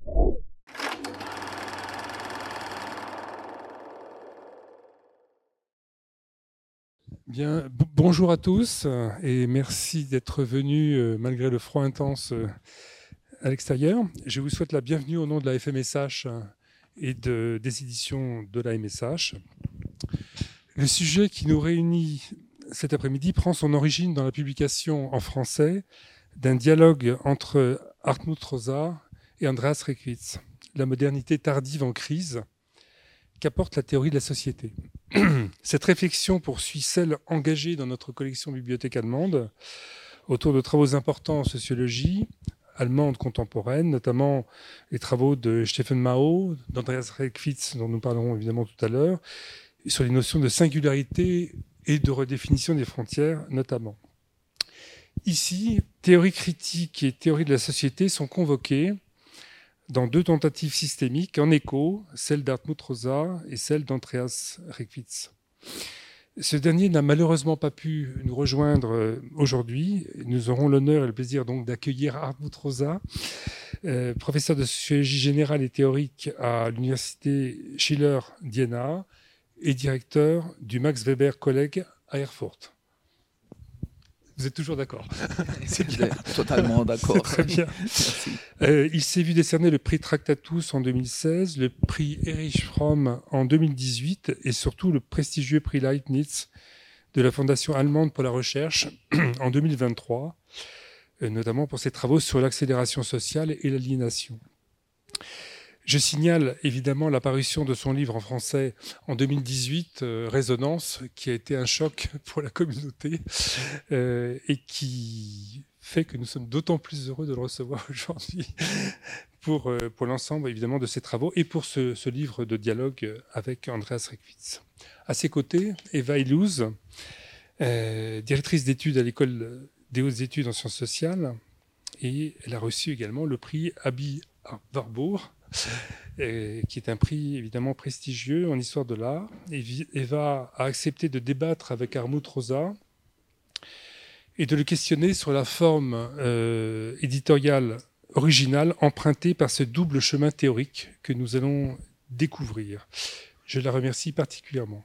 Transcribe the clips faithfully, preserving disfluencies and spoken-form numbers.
Bien, b- bonjour à tous euh, et merci d'être venus euh, malgré le froid intense euh, à l'extérieur. Je vous souhaite la bienvenue au nom de la F M S H euh, et de, des éditions de la M S H. Le sujet qui nous réunit cet après-midi prend son origine dans la publication en français d'un dialogue entre Hartmut Rosa et Andreas Reckwitz, La modernité tardive en crise, qu'apporte la théorie de la société. Cette réflexion poursuit celle engagée dans notre collection bibliothèque allemande autour de travaux importants en sociologie allemande contemporaine, notamment les travaux de Stephen Mao, d'Andreas Reckwitz, dont nous parlerons évidemment tout à l'heure, sur les notions de singularité et de redéfinition des frontières notamment. Ici, théorie critique et théorie de la société sont convoquées dans deux tentatives systémiques en écho, celle d'Hartmut Rosa et celle d'Andreas Reckwitz. Ce dernier n'a malheureusement pas pu nous rejoindre aujourd'hui. Nous aurons l'honneur et le plaisir donc d'accueillir Hartmut Rosa, euh, professeur de sociologie générale et théorique à l'université Schiller-Jena et directeur du Max Weber College à Erfurt. Vous êtes toujours d'accord? C'est bien. Totalement d'accord. C'est très bien. Euh, il s'est vu décerner le prix Tractatus en deux mille seize, le prix Erich Fromm en deux mille dix-huit et surtout le prestigieux prix Leibniz de la Fondation allemande pour la recherche en deux mille vingt-trois, euh, notamment pour ses travaux sur l'accélération sociale et l'aliénation. Je signale évidemment l'apparition de son livre en français en deux mille dix-huit, euh, Résonance, qui a été un choc pour la communauté euh, et qui fait que nous sommes d'autant plus heureux de le recevoir aujourd'hui pour, euh, pour l'ensemble évidemment de ses travaux et pour ce, ce livre de dialogue avec Andreas Reckwitz. À ses côtés, Eva Illouz, euh, directrice d'études à l'école des hautes études en sciences sociales, et elle a reçu également le prix Abi Warburg, euh, qui est un prix évidemment prestigieux en histoire de l'art. Eva a accepté de débattre avec Hartmut Rosa et de le questionner sur la forme euh, éditoriale originale empruntée par ce double chemin théorique que nous allons découvrir. Je la remercie particulièrement.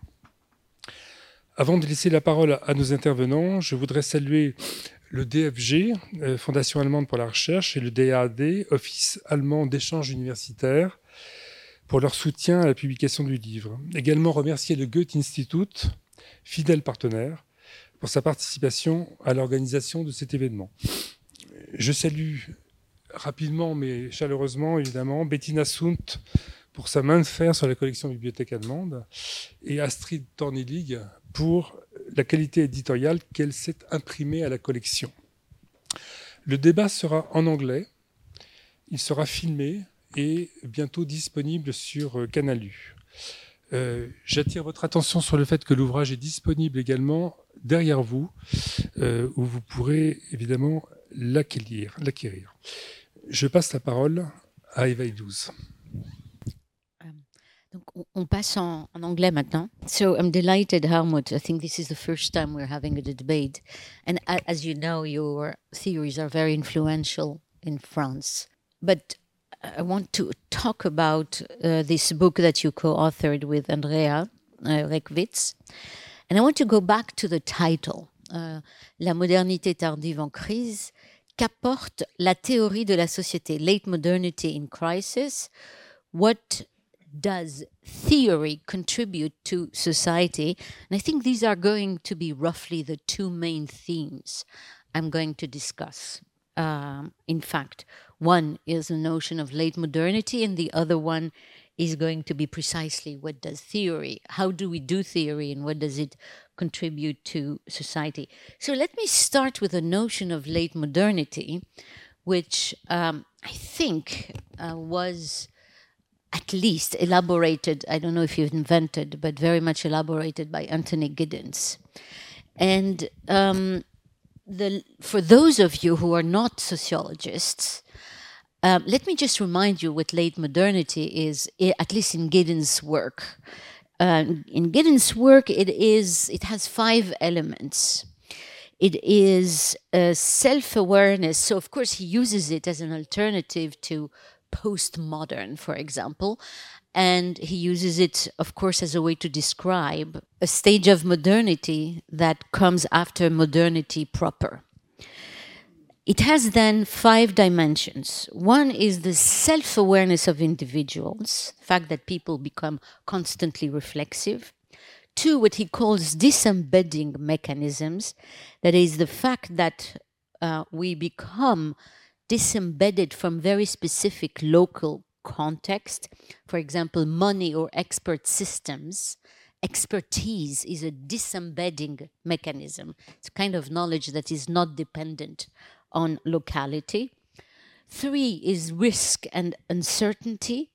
Avant de laisser la parole à nos intervenants, je voudrais saluer le D F G, euh, Fondation allemande pour la recherche, et le D A D, Office allemand d'échange universitaire, pour leur soutien à la publication du livre. Également remercier le Goethe-Institut, fidèle partenaire, pour sa participation à l'organisation de cet événement. Je salue rapidement, mais chaleureusement, évidemment, Bettina Sundt pour sa main de fer sur la collection bibliothèque allemande et Astrid Tornelig pour la qualité éditoriale qu'elle s'est imprimée à la collection. Le débat sera en anglais, il sera filmé et bientôt disponible sur Canal U. Euh, j'attire votre attention sur le fait que l'ouvrage est disponible également derrière vous, euh, où vous pourrez évidemment l'acquérir, l'acquérir. Je passe la parole à Eva Illouz. Donc, on passe en, en anglais maintenant. So I'm delighted, Hartmut. I think this is the first time we're having a debate. And as you know, your theories are very influential in France. But I want to talk about uh, this book that you co-authored with Andrea uh, Reckwitz. And I want to go back to the title, uh, La modernité tardive en crise, qu'apporte la théorie de la société, Late Modernity in Crisis. What does theory contribute to society? And I think these are going to be roughly the two main themes I'm going to discuss. Um, in fact, one is the notion of late modernity, and the other one is going to be precisely what does theory, how do we do theory, and what does it contribute to society? So let me start with the notion of late modernity, which um, I think uh, was at least elaborated, I don't know if you've invented, but very much elaborated by Anthony Giddens. And um, the, for those of you who are not sociologists, um, let me just remind you what late modernity is, at least in Giddens' work. Uh, in Giddens' work, it is it has five elements. It is uh, self-awareness. So, of course, he uses it as an alternative to postmodern, for example. And he uses it, of course, as a way to describe a stage of modernity that comes after modernity proper. It has then five dimensions. One is the self-awareness of individuals, the fact that people become constantly reflexive. Two, what he calls disembedding mechanisms, that is the fact that uh, we become disembedded from very specific local context. For example, money or expert systems. Expertise is a disembedding mechanism. It's a kind of knowledge that is not dependent on locality. Three is risk and uncertainty,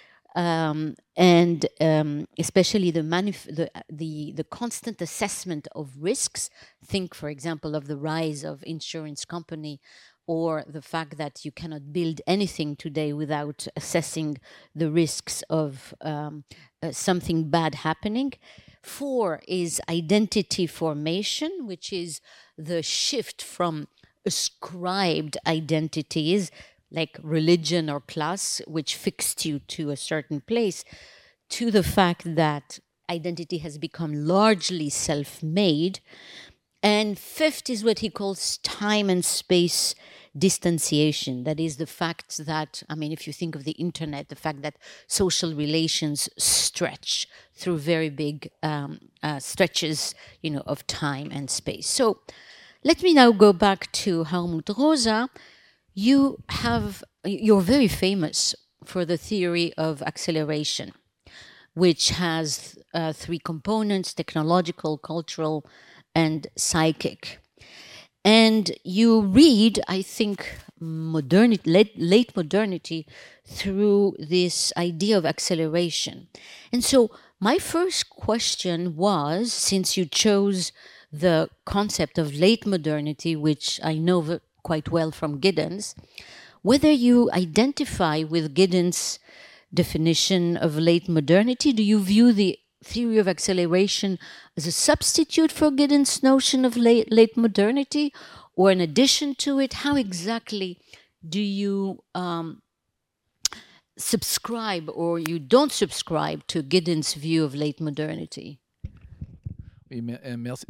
um, and um, especially the, manif- the, the, the constant assessment of risks. Think, for example, of the rise of insurance company, or the fact that you cannot build anything today without assessing the risks of um, uh, something bad happening. Four is identity formation, which is the shift from ascribed identities like religion or class, which fixed you to a certain place, to the fact that identity has become largely self-made. And fifth is what he calls time and space distanciation. That is the fact that, I mean, if you think of the internet, the fact that social relations stretch through very big um, uh, stretches, you know, of time and space. So let me now go back to Helmut Rosa. You have, you're very famous for the theory of acceleration, which has uh, three components: technological, cultural, and psychic. And you read, I think, modernity, late, late modernity through this idea of acceleration. And so my first question was, since you chose the concept of late modernity, which I know v- quite well from Giddens, whether you identify with Giddens' definition of late modernity. Do you view the theory of acceleration as a substitute for Giddens' notion of late, late modernity, or an addition to it? How exactly do you um, subscribe, or you don't subscribe to Giddens' view of late modernity? Oui, merci.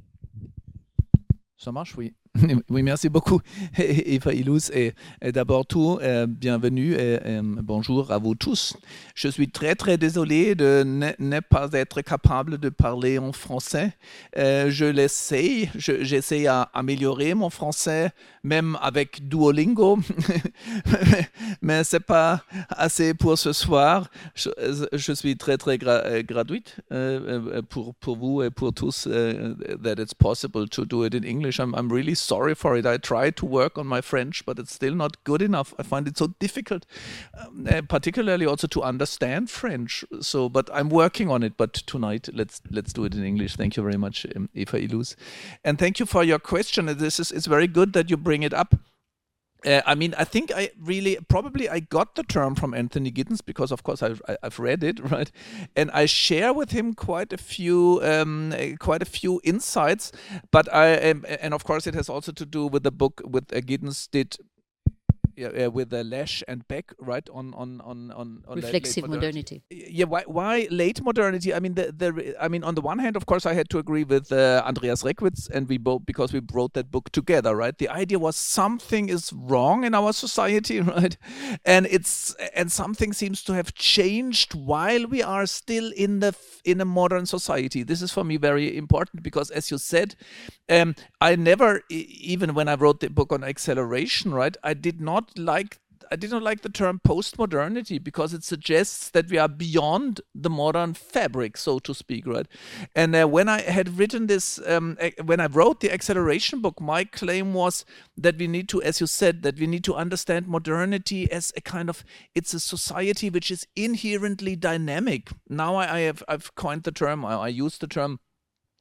Ça marche, oui. Oui, merci beaucoup, Eva Illouz. Et, et d'abord tout, euh, bienvenue et euh, bonjour à vous tous. Je suis très, très désolé de ne, ne pas être capable de parler en français. Euh, je l'essaye, je, j'essaie à améliorer mon français, même avec Duolingo, mais ce n'est pas assez pour ce soir. Je, je suis très, très gra- gratuite euh, pour, pour vous et pour tous uh, that it's possible to do it in English. I'm, I'm really sorry for it. I try to work on my French, but it's still not good enough. I find it so difficult, um, uh, particularly also to understand French. So, but I'm working on it. But tonight, let's let's do it in English. Thank you very much, um, Eva Illouz, and thank you for your question. This is it's very good that you bring it up. Uh, I mean, I think I really, probably I got the term from Anthony Giddens because, of course, I've, I've read it, right? And I share with him quite a few, um, quite a few insights. But I, um, and of course, it has also to do with the book with uh, Giddens did. Yeah, uh, with the Lesch and Beck, right? On on on on, on reflexive modernity. modernity. Yeah, why why late modernity? I mean, the the I mean, on the one hand, of course, I had to agree with uh, Andreas Reckwitz, and we both because we wrote that book together, right? The idea was something is wrong in our society, right? And it's and something seems to have changed while we are still in the in a modern society. This is for me very important because, as you said, um, I never even when I wrote the book on acceleration, right? I did not. like I did not like the term postmodernity because it suggests that we are beyond the modern fabric, so to speak, right? And uh, when I had written this, um, when I wrote the acceleration book, my claim was that we need to, as you said, that we need to understand modernity as a kind of, it's a society which is inherently dynamic. Now I, I have I've coined the term, I, I use the term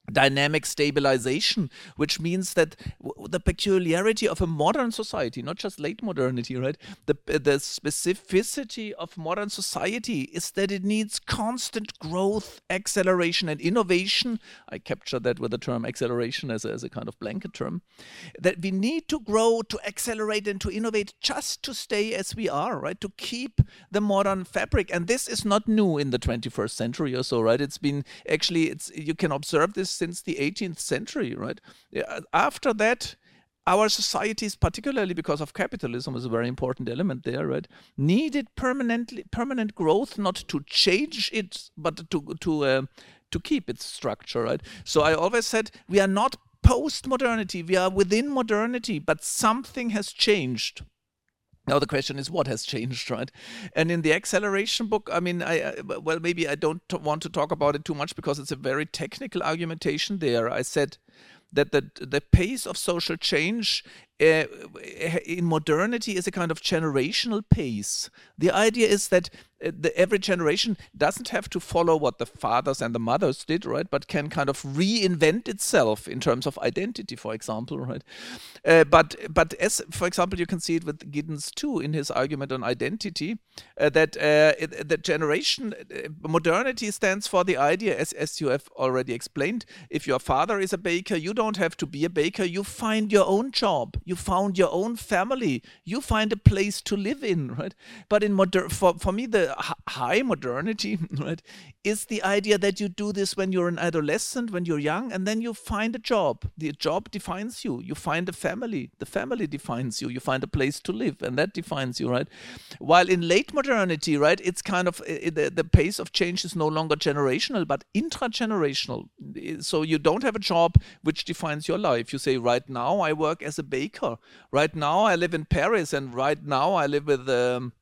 dynamic stabilization, which means that w- the peculiarity of a modern society, not just late modernity, right? The, the specificity of modern society is that it needs constant growth, acceleration, and innovation. I capture that with the term acceleration as a, as a kind of blanket term. That we need to grow, to accelerate, and to innovate just to stay as we are, right? To keep the modern fabric. And this is not new in the twenty-first century or so, right? It's been actually, it's you can observe this since the eighteenth century, right? After that, our societies, particularly because of capitalism, is a very important element there, right? Needed permanently permanent growth, not to change it, but to to uh, to keep its structure, right? So I always said we are not post-modernity, we are within modernity, but something has changed. Now the question is, what has changed, right? And in the acceleration book, I mean, I, I well, maybe I don't t- want to talk about it too much because it's a very technical argumentation there. I said that the the pace of social change uh, in modernity is a kind of generational pace. The idea is that uh, the, every generation doesn't have to follow what the fathers and the mothers did, right? But can kind of reinvent itself in terms of identity, for example, right? Uh, but but as, for example, you can see it with Giddens too in his argument on identity, uh, that uh, it, the generation, uh, modernity stands for the idea, as, as you have already explained, if your father is a baker, you don't have to be a baker, you find your own job, you found your own family, you find a place to live in, right? But in moder- for, for me, the h- high modernity, right, is the idea that you do this when you're an adolescent, when you're young, and then you find a job. The job defines you. You find a family. The family defines you. You find a place to live, and that defines you, right? While in late modernity, right, it's kind of, uh, the, the pace of change is no longer generational, but intragenerational. So you don't have a job which defines your life. You say, right now I work as a baker. Right now I live in Paris, and right now I live with um,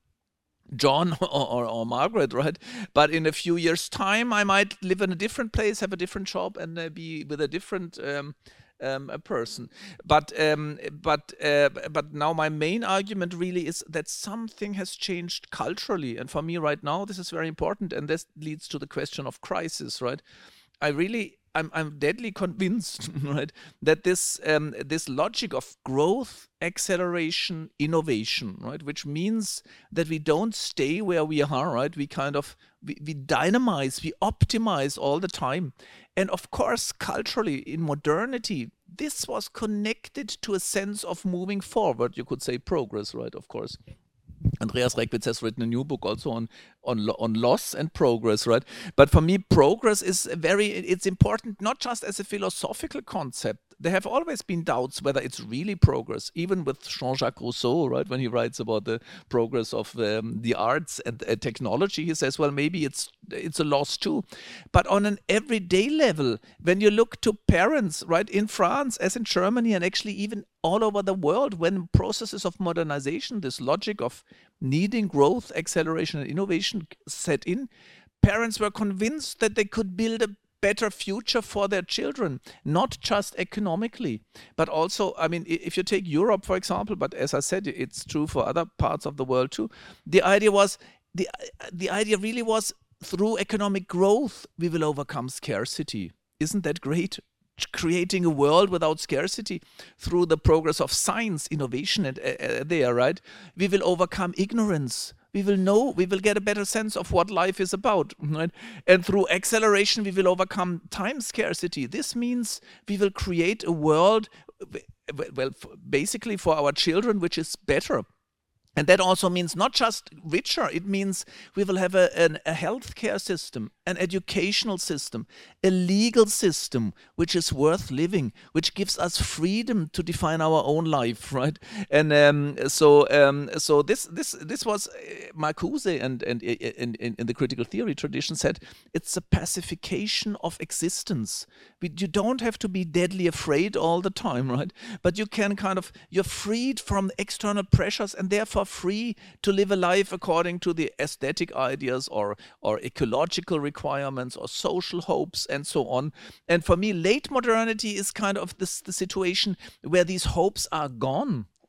John or, or, or Margaret, right? But in a few years' time, I might live in a different place, have a different job, and uh, be with a different um, um, a person. But um, but uh, but now my main argument really is that something has changed culturally, and for me right now, this is very important, and this leads to the question of crisis, right? I really. I'm I'm deadly convinced, right, that this um, this logic of growth, acceleration, innovation, right, which means that we don't stay where we are, right, we kind of we, we dynamize, we optimize all the time, and of course, culturally in modernity, this was connected to a sense of moving forward. You could say progress, right? Of course. Andreas Reckwitz has written a new book also on on on loss and progress, right? But for me, progress is very, it's important not just as a philosophical concept. There have always been doubts whether it's really progress, even with Jean-Jacques Rousseau, right? When he writes about the progress of um, the arts and uh, technology, he says, well, maybe it's it's a loss too. But on an everyday level, when you look to parents, right, in France as in Germany, and actually even all over the world, when processes of modernization, this logic of needing growth, acceleration, and innovation set in, parents were convinced that they could build a better future for their children, not just economically, but also, I mean, if you take Europe, for example, but as I said, it's true for other parts of the world too, the idea was, the the idea really was, through economic growth, we will overcome scarcity. Isn't that great? Creating a world without scarcity through the progress of science, innovation, and uh, there, right? We will overcome ignorance. We will know, we will get a better sense of what life is about, right? And through acceleration, we will overcome time scarcity. This means we will create a world, well, basically for our children, which is better. And that also means not just richer, it means we will have a, an, a healthcare system, an educational system, a legal system which is worth living, which gives us freedom to define our own life, right? And um, so um, so this this this was uh, Marcuse and and in, in, in the critical theory tradition said it's a pacification of existence. We, you don't have to be deadly afraid all the time, right? But you can kind of, you're freed from external pressures and therefore free to live a life according to the aesthetic ideas or or ecological requirements or social hopes and so on. And for me, late modernity is kind of this the situation where these hopes are gone.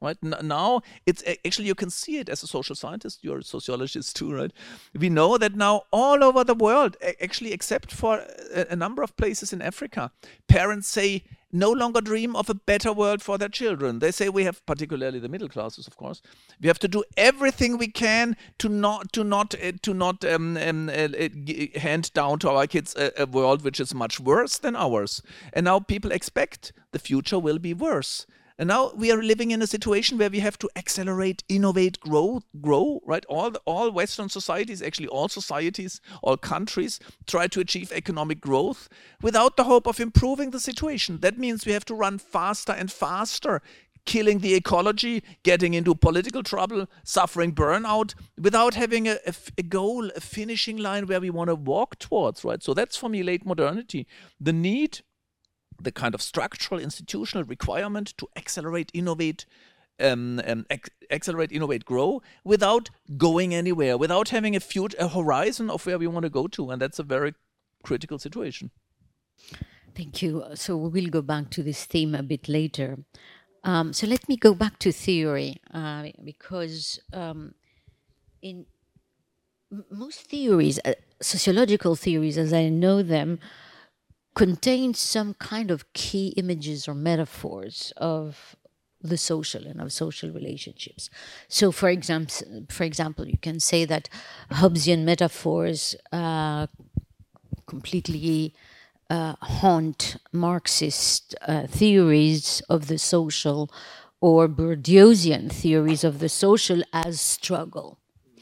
right? N- now, it's actually, you can see it as a social scientist, you're a sociologist too, right? We know that now all over the world, actually except for a, a number of places in Africa, parents say, no longer dream of a better world for their children. They say we have, particularly the middle classes, of course, we have to do everything we can to not to not uh, to not um, um, uh, uh, hand down to our kids a, a world which is much worse than ours. And now people expect the future will be worse. And now we are living in a situation where we have to accelerate, innovate, grow, grow, right? All the, all Western societies, actually all societies, all countries try to achieve economic growth without the hope of improving the situation. That means we have to run faster and faster, killing the ecology, getting into political trouble, suffering burnout, without having a, a, a goal, a finishing line where we want to walk towards, right? So that's for me late modernity. The need, the kind of structural, institutional requirement to accelerate, innovate, um, um, ac- accelerate, innovate, grow, without going anywhere, without having a future, a horizon of where we want to go to, and that's a very critical situation. Thank you. So we will go back to this theme a bit later. Um, so let me go back to theory, uh, because um, in m- most theories, uh, sociological theories, as I know them, contains some kind of key images or metaphors of the social and of social relationships. So, for example, for example, you can say that Hobbesian metaphors uh, completely uh, haunt Marxist uh, theories of the social, or Bourdieusian theories of the social as struggle.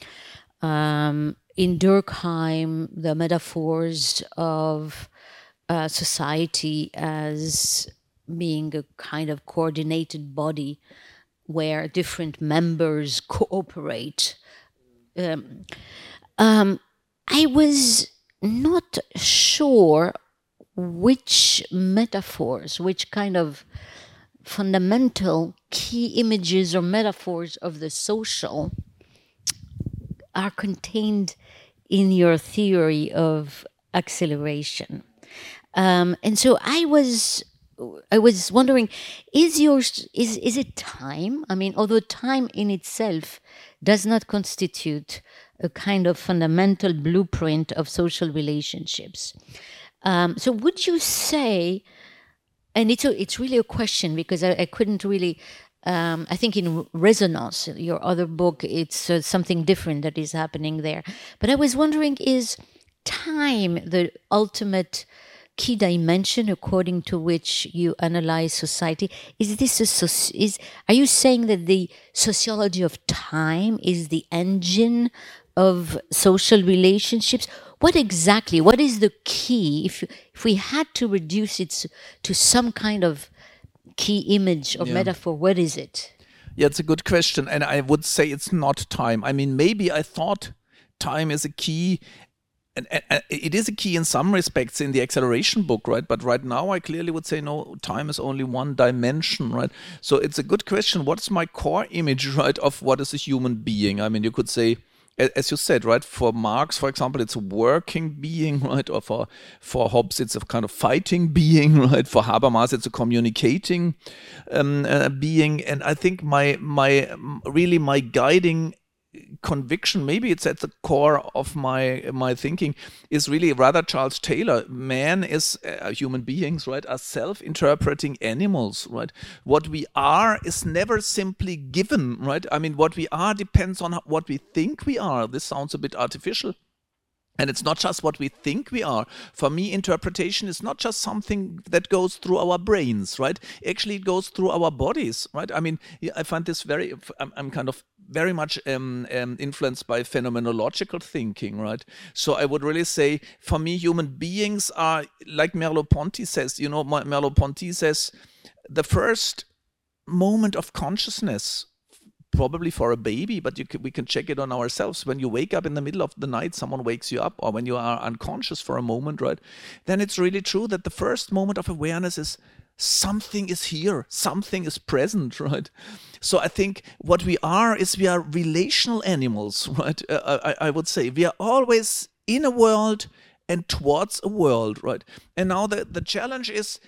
Um, in Durkheim, the metaphors of Uh, society as being a kind of coordinated body where different members cooperate. Um, um, I was not sure which metaphors, which kind of fundamental key images or metaphors of the social are contained in your theory of acceleration. Um, and so I was, I was wondering, is yours, is is it time? I mean, although time in itself does not constitute a kind of fundamental blueprint of social relationships. Um, so would you say, and it's a, it's really a question because I, I couldn't really. Um, I think in Resonance, your other book, it's uh, something different that is happening there. But I was wondering, is time the ultimate key dimension according to which you analyze society? Is this a soci- is are you saying that the sociology of time is the engine of social relationships? What exactly, what is the key, if if we had to reduce it to some kind of key image or yeah. metaphor, what is it? Yeah, it's a good question, and I would say it's not time. I mean, maybe I thought time is a key. And, and it is a key in some respects in the acceleration book, right? But right now I clearly would say, no, time is only one dimension, right? So it's a good question. What's my core image, right, of what is a human being? I mean, you could say, as you said, right, for Marx, for example, it's a working being, right? Or for, for Hobbes, it's a kind of fighting being, right? For Habermas, it's a communicating um, uh, being. And I think my, my, really my guiding conviction, maybe it's at the core of my my thinking, is really rather Charles Taylor. Man is, uh, human beings, right, are self-interpreting animals, right? What we are is never simply given, right? I mean, what we are depends on what we think we are. This sounds a bit artificial. And it's not just what we think we are. For me, interpretation is not just something that goes through our brains, right? Actually, it goes through our bodies, right? I mean, I find this very, I'm, I'm kind of very much um, um, influenced by phenomenological thinking, right? So I would really say, for me, human beings are, like Merleau-Ponty says, you know, Merleau-Ponty says, the first moment of consciousness, probably for a baby, but you can, we can check it on ourselves. When you wake up in the middle of the night, someone wakes you up, or when you are unconscious for a moment, right? Then it's really true that the first moment of awareness is something is here, something is present, right? So I think what we are is we are relational animals, right? Uh, I, I would say we are always in a world and towards a world, right? And now the, the challenge is,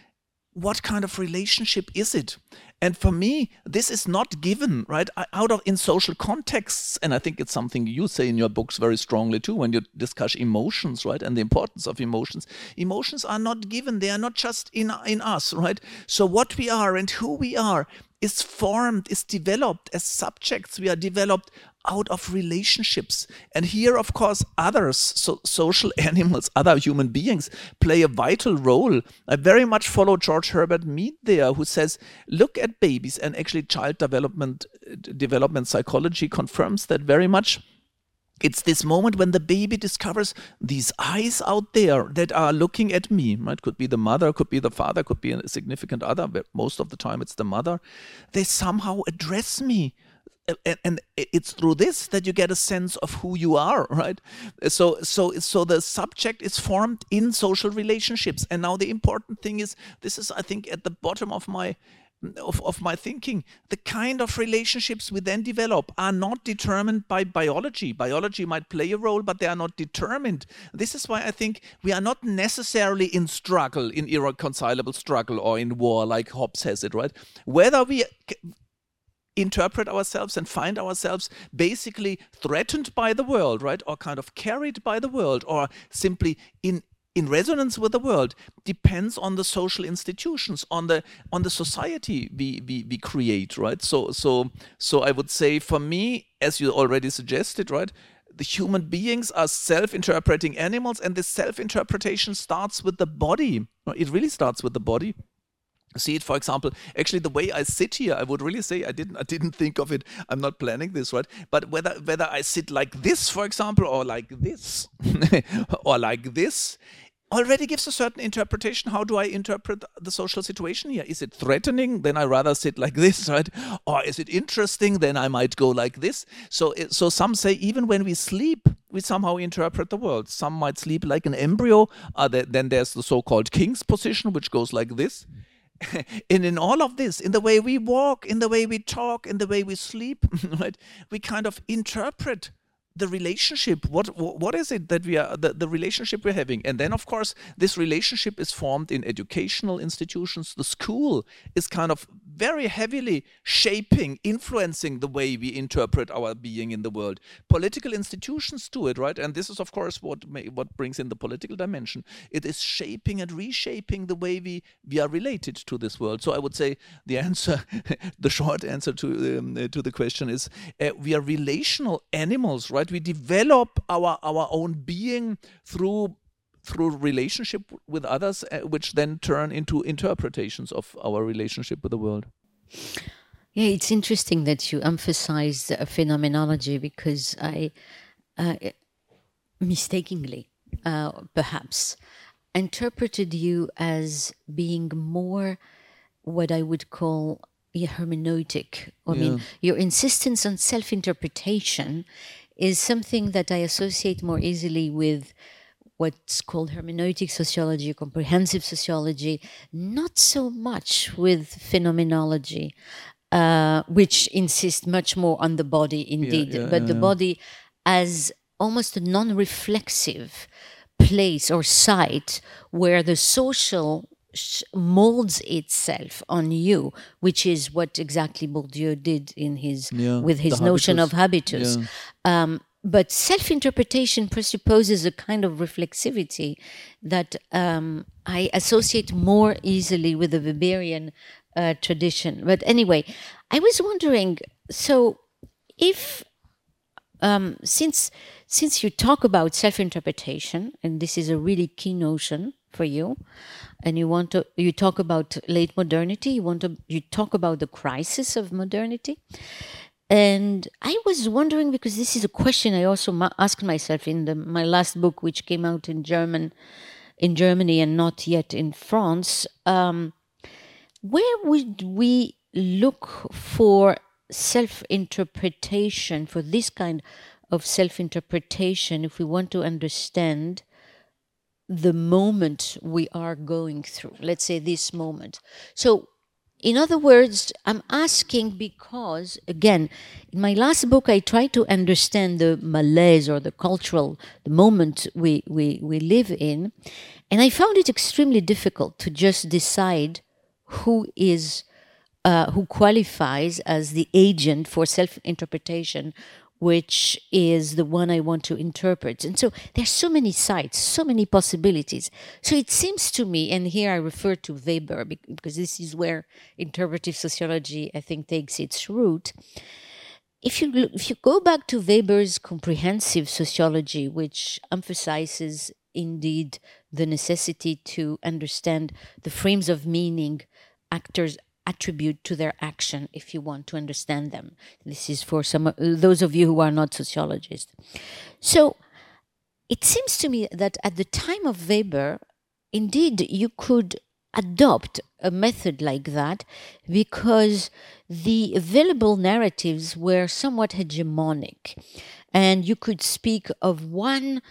what kind of relationship is it? And for me, this is not given, right, out of in social contexts. And I think it's something you say in your books very strongly too, when you discuss emotions, right, and the importance of emotions. Emotions are not given. They are not just in, in us, right? So what we are and who we are is formed, is developed as subjects. We are developed out of relationships. And here, of course, others, so social animals, other human beings, play a vital role. I very much follow George Herbert Mead there, who says, look at babies, and actually child development, development psychology confirms that very much. It's this moment when the baby discovers these eyes out there that are looking at me. Right? Could be the mother, could be the father, could be a significant other, but most of the time it's the mother. They somehow address me. And, and it's through this that you get a sense of who you are, right? So, so, so the subject is formed in social relationships. And now the important thing is, this is, I think, at the bottom of my Of, of my thinking, the kind of relationships we then develop are not determined by biology. Biology might play a role, but they are not determined. This is why I think we are not necessarily in struggle, in irreconcilable struggle, or in war, like Hobbes has it, right? Whether we interpret ourselves and find ourselves basically threatened by the world, right, or kind of carried by the world, or simply in in resonance with the world, depends on the social institutions, on the on the society we, we, we create, right? So so so I would say, for me, as you already suggested, right, the human beings are self-interpreting animals, and this self-interpretation starts with the body. It really starts with the body. See it, for example, actually the way I sit here, I would really say I didn't I didn't think of it. I'm not planning this, right? But whether whether I sit like this, for example, or like this, or like this, already gives a certain interpretation. How do I interpret the social situation here? Is it threatening? Then I rather sit like this, right? Or is it interesting? Then I might go like this. So, so some say even when we sleep, we somehow interpret the world. Some might sleep like an embryo. Uh, then there's the so-called king's position, which goes like this. And in all of this, in the way we walk, in the way we talk, in the way we sleep, right, we kind of interpret the relationship. What what is it that we are, the, the relationship we're having? And then, of course, this relationship is formed in educational institutions. The school is kind of very heavily shaping, influencing the way we interpret our being in the world. Political institutions do it, right? And this is, of course, what may, what brings in the political dimension. It is shaping and reshaping the way we, we are related to this world. So I would say the answer, the short answer to um, to the question is, uh, we are relational animals, right? We develop our our own being through through relationship with others, uh, which then turn into interpretations of our relationship with the world. Yeah, it's interesting that you emphasize uh, phenomenology, because I, uh, mistakenly, uh, perhaps, interpreted you as being more what I would call a hermeneutic. I Yeah. mean, your insistence on self-interpretation is something that I associate more easily with what's called hermeneutic sociology, comprehensive sociology, not so much with phenomenology, uh, which insists much more on the body indeed, yeah, but yeah, the yeah. body as almost a non-reflexive place or site where the social sh- molds itself on you, which is what exactly Bourdieu did in his Yeah, with his the notion habitus. of habitus. Yeah. Um, but self-interpretation presupposes a kind of reflexivity that um, I associate more easily with the Weberian uh, tradition. But anyway, I was wondering, so if um, since since you talk about self-interpretation, and this is a really key notion for you, and you want to you talk about late modernity, you want to you talk about the crisis of modernity. And I was wondering, because this is a question I also ma- asked myself in the, my last book, which came out in German, in Germany and not yet in France. Um, where would we look for self-interpretation, for this kind of self-interpretation, if we want to understand the moment we are going through? Let's say this moment. So, in other words, I'm asking because, again, in my last book, I tried to understand the malaise or the cultural, the moment we, we, we live in, and I found it extremely difficult to just decide who is uh, who qualifies as the agent for self-interpretation, which is the one I want to interpret. And so there's so many sides, so many possibilities. So it seems to me, and here I refer to Weber, because this is where interpretive sociology, I think, takes its root. If you if you go back to Weber's comprehensive sociology, which emphasizes indeed the necessity to understand the frames of meaning actors attribute to their action if you want to understand them. This is for some those of you who are not sociologists. So it seems to me that at the time of Weber, indeed you could adopt a method like that because the available narratives were somewhat hegemonic, and you could speak of one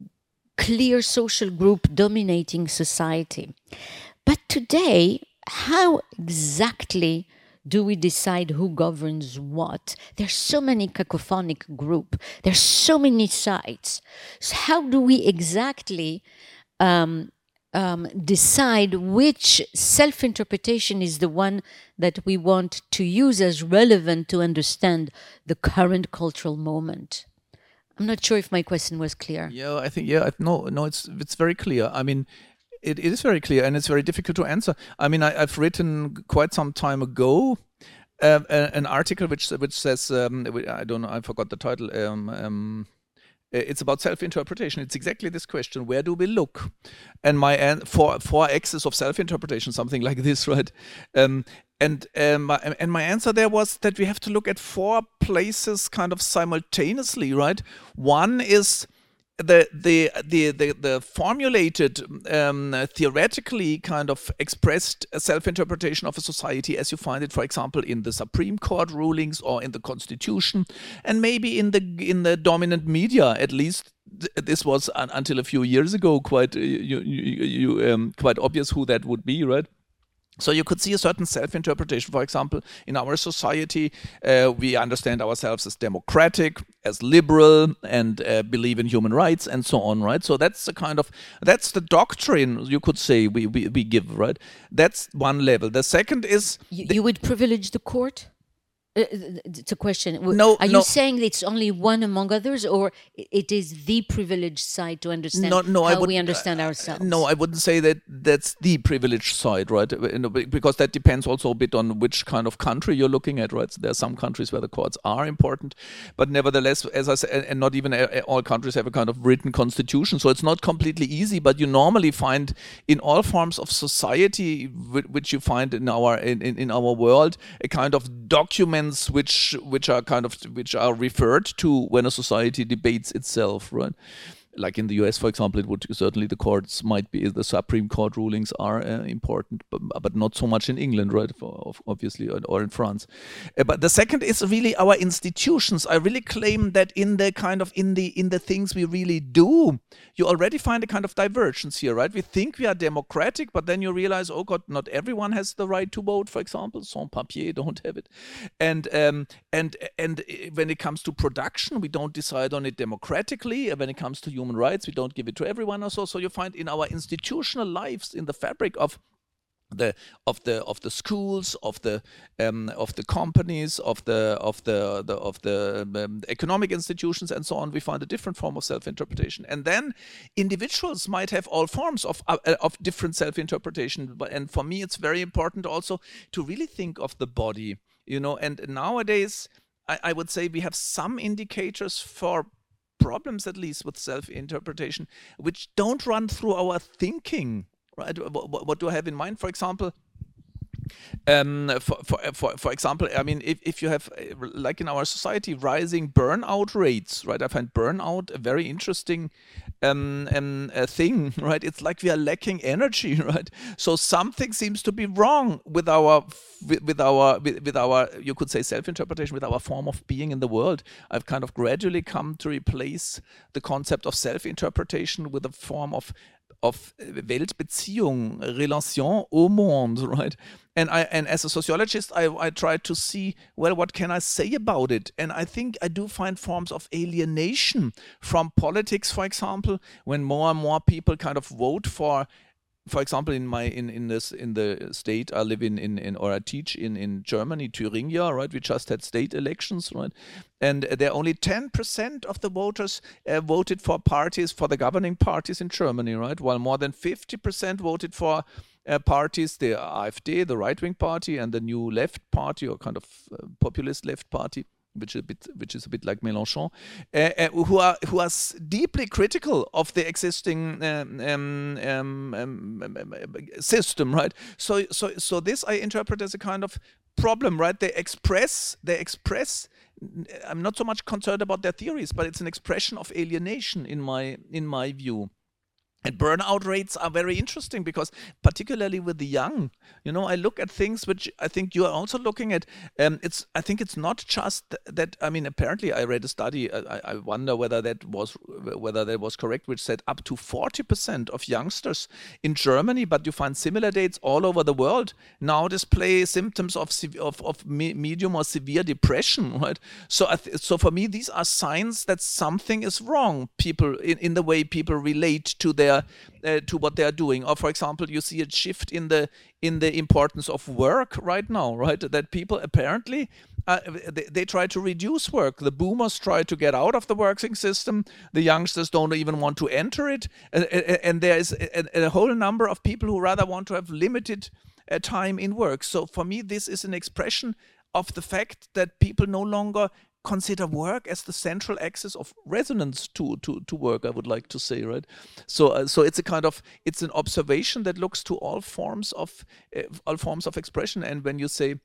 clear social group dominating society. But today, how exactly do we decide who governs what? There's so many cacophonic groups. There's so many sides. So how do we exactly um, um, decide which self-interpretation is the one that we want to use as relevant to understand the current cultural moment? I'm not sure if my question was clear. Yeah, I think, yeah, no, no, it's it's very clear. I mean, It, it is very clear, and it's very difficult to answer. I mean, I, I've written quite some time ago uh, an article which which says um, I don't know, I forgot the title. Um, um, it's about self-interpretation. It's exactly this question: where do we look? And my an- four four axes of self-interpretation, something like this, right? Um, and um, my, and my answer there was that we have to look at four places, kind of simultaneously, right? One is The the the the, the formulated um, theoretically kind of expressed self-interpretation of a society as you find it, for example, in the Supreme Court rulings or in the Constitution, and maybe in the in the dominant media. At least th- this was un- until a few years ago quite uh, you, you, you, um, quite obvious who that would be, right? So you could see a certain self-interpretation. For example, in our society, uh, we understand ourselves as democratic, as liberal, and uh, believe in human rights, and so on, right? So that's the kind of, that's the doctrine, you could say, we, we, we give, right? That's one level. The second is... You, the, you would privilege the court? Uh, it's a question. No, Are no. you saying that it's only one among others, or it is the privileged side to understand no, no, how I would, we understand uh, ourselves? No, I wouldn't say that that's the privileged side, right? Because that depends also a bit on which kind of country you're looking at, right? So there are some countries where the courts are important, but nevertheless, as I said, and not even all countries have a kind of written constitution, so it's not completely easy. But you normally find in all forms of society, which you find in our in, in our world, a kind of documents which which are kind of which are referred to when a society debates itself, right? Like in the U S, for example, it would certainly the courts might be the Supreme Court rulings are uh, important, but, but not so much in England, right? For, obviously, or, or in France. Uh, but the second is really our institutions. I really claim that in the kind of in the in the things we really do, you already find a kind of divergence here, right? We think we are democratic, but then you realize, oh God, not everyone has the right to vote, for example. Sans papier don't have it, and um, and and when it comes to production, we don't decide on it democratically. When it comes to human rights, we don't give it to everyone or so. So you find in our institutional lives, in the fabric of the of the of the schools, of the um, of the companies, of the of the, the of the um, economic institutions, and so on, we find a different form of self-interpretation. And then individuals might have all forms of uh, of different self-interpretation. But and for me, it's very important also to really think of the body, you know. And nowadays, I, I would say we have some indicators for problems, at least with self-interpretation, which don't run through our thinking, right? What, what do I have in mind? For example, um, for, for for for example, I mean, if, if you have, like in our society, rising burnout rates, right? I find burnout a very interesting um, um, uh, thing, right? It's like we are lacking energy, right? So something seems to be wrong with our with, with our with, with our you could say self-interpretation, with our form of being in the world. I've kind of gradually come to replace the concept of self-interpretation with a form of of Weltbeziehung, relation au monde, right? And I and as a sociologist, I, I try to see, well, what can I say about it? And I think I do find forms of alienation from politics, for example, when more and more people kind of vote for for example, in my in in this in the state I live in in, in or I teach in in Germany, Thuringia, right? We just had state elections, right? And there are only ten percent of the voters uh, voted for parties for the governing parties in Germany, right? While more than fifty percent voted for uh, parties, the AfD, the right-wing party, and the New Left Party, or kind of uh, populist left party, which is a bit, which is a bit like Mélenchon, uh, uh, who are who are deeply critical of the existing um, um, um, um, um, system, right? So, so, so this I interpret as a kind of problem, right? They express, they express. I'm not so much concerned about their theories, but it's an expression of alienation in my in my view. And burnout rates are very interesting because, particularly with the young, you know, I look at things which I think you are also looking at. Um, it's I think it's not just that. I mean, apparently, I read a study. I, I wonder whether that was whether that was correct, which said up to forty percent of youngsters in Germany, but you find similar dates all over the world, now display symptoms of of, of medium or severe depression. Right. So, I th- so for me, these are signs that something is wrong. People in, in the way people relate to their Uh, to what they are doing. Or for example, you see a shift in the in the importance of work right now, right? That people apparently uh, they, they try to reduce work. The boomers try to get out of the working system. The youngsters don't even want to enter it, and, and there is a, a whole number of people who rather want to have limited uh, time in work. So for me, this is an expression of the fact that people no longer consider work as the central axis of resonance to to to work, I would like to say, right? So uh, so it's a kind of it's an observation that looks to all forms of uh, all forms of expression. And when you say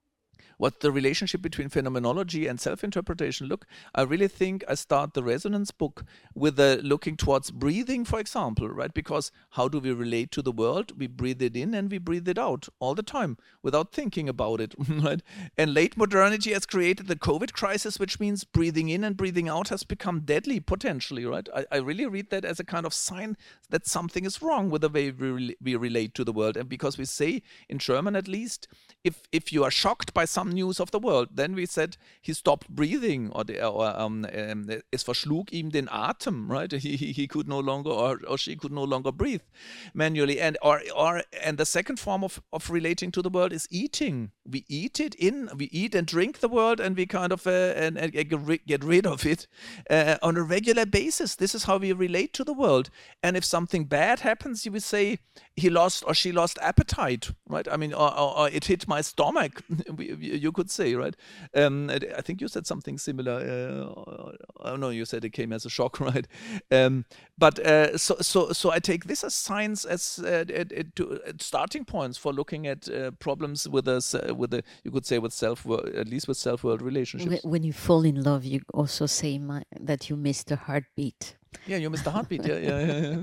what's the relationship between phenomenology and self-interpretation? Look, I really think I start the resonance book with a looking towards breathing, for example, right? Because how do we relate to the world? We breathe it in and we breathe it out all the time without thinking about it, right? And late modernity has created the COVID crisis, which means breathing in and breathing out has become deadly, potentially, right? I, I really read that as a kind of sign that something is wrong with the way we, re- we relate to the world. And because we say, in German at least, if if you are shocked by some news of the world, then we said he stopped breathing, or, the, or um, um, es verschlug ihm den Atem, right? He, he, he could no longer, or, or she could no longer breathe manually. And or or and the second form of, of relating to the world is eating. We eat it in, we eat and drink the world, and we kind of uh, and, and get rid of it uh, on a regular basis. This is how we relate to the world. And if something bad happens, you would say he lost or she lost appetite, right? I mean, or, or, or it hit my stomach, you could say, right? Um, I think you said something similar. Uh, oh no, you said it came as a shock, right? Um, but uh, so, so, so I take this as signs, as uh, at, at, to, at starting points for looking at uh, problems with us, uh, with the, you could say, with self, at least with self-world relationships. When you fall in love, you also say my, that you miss the heartbeat. Yeah, you miss the heartbeat. Yeah, yeah, yeah. yeah.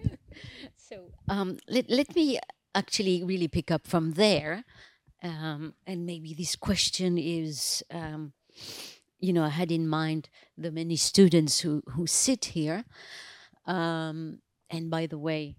So um, let let me actually really pick up from there. Um, and maybe this question is, um, you know, I had in mind the many students who, who sit here. Um, and by the way,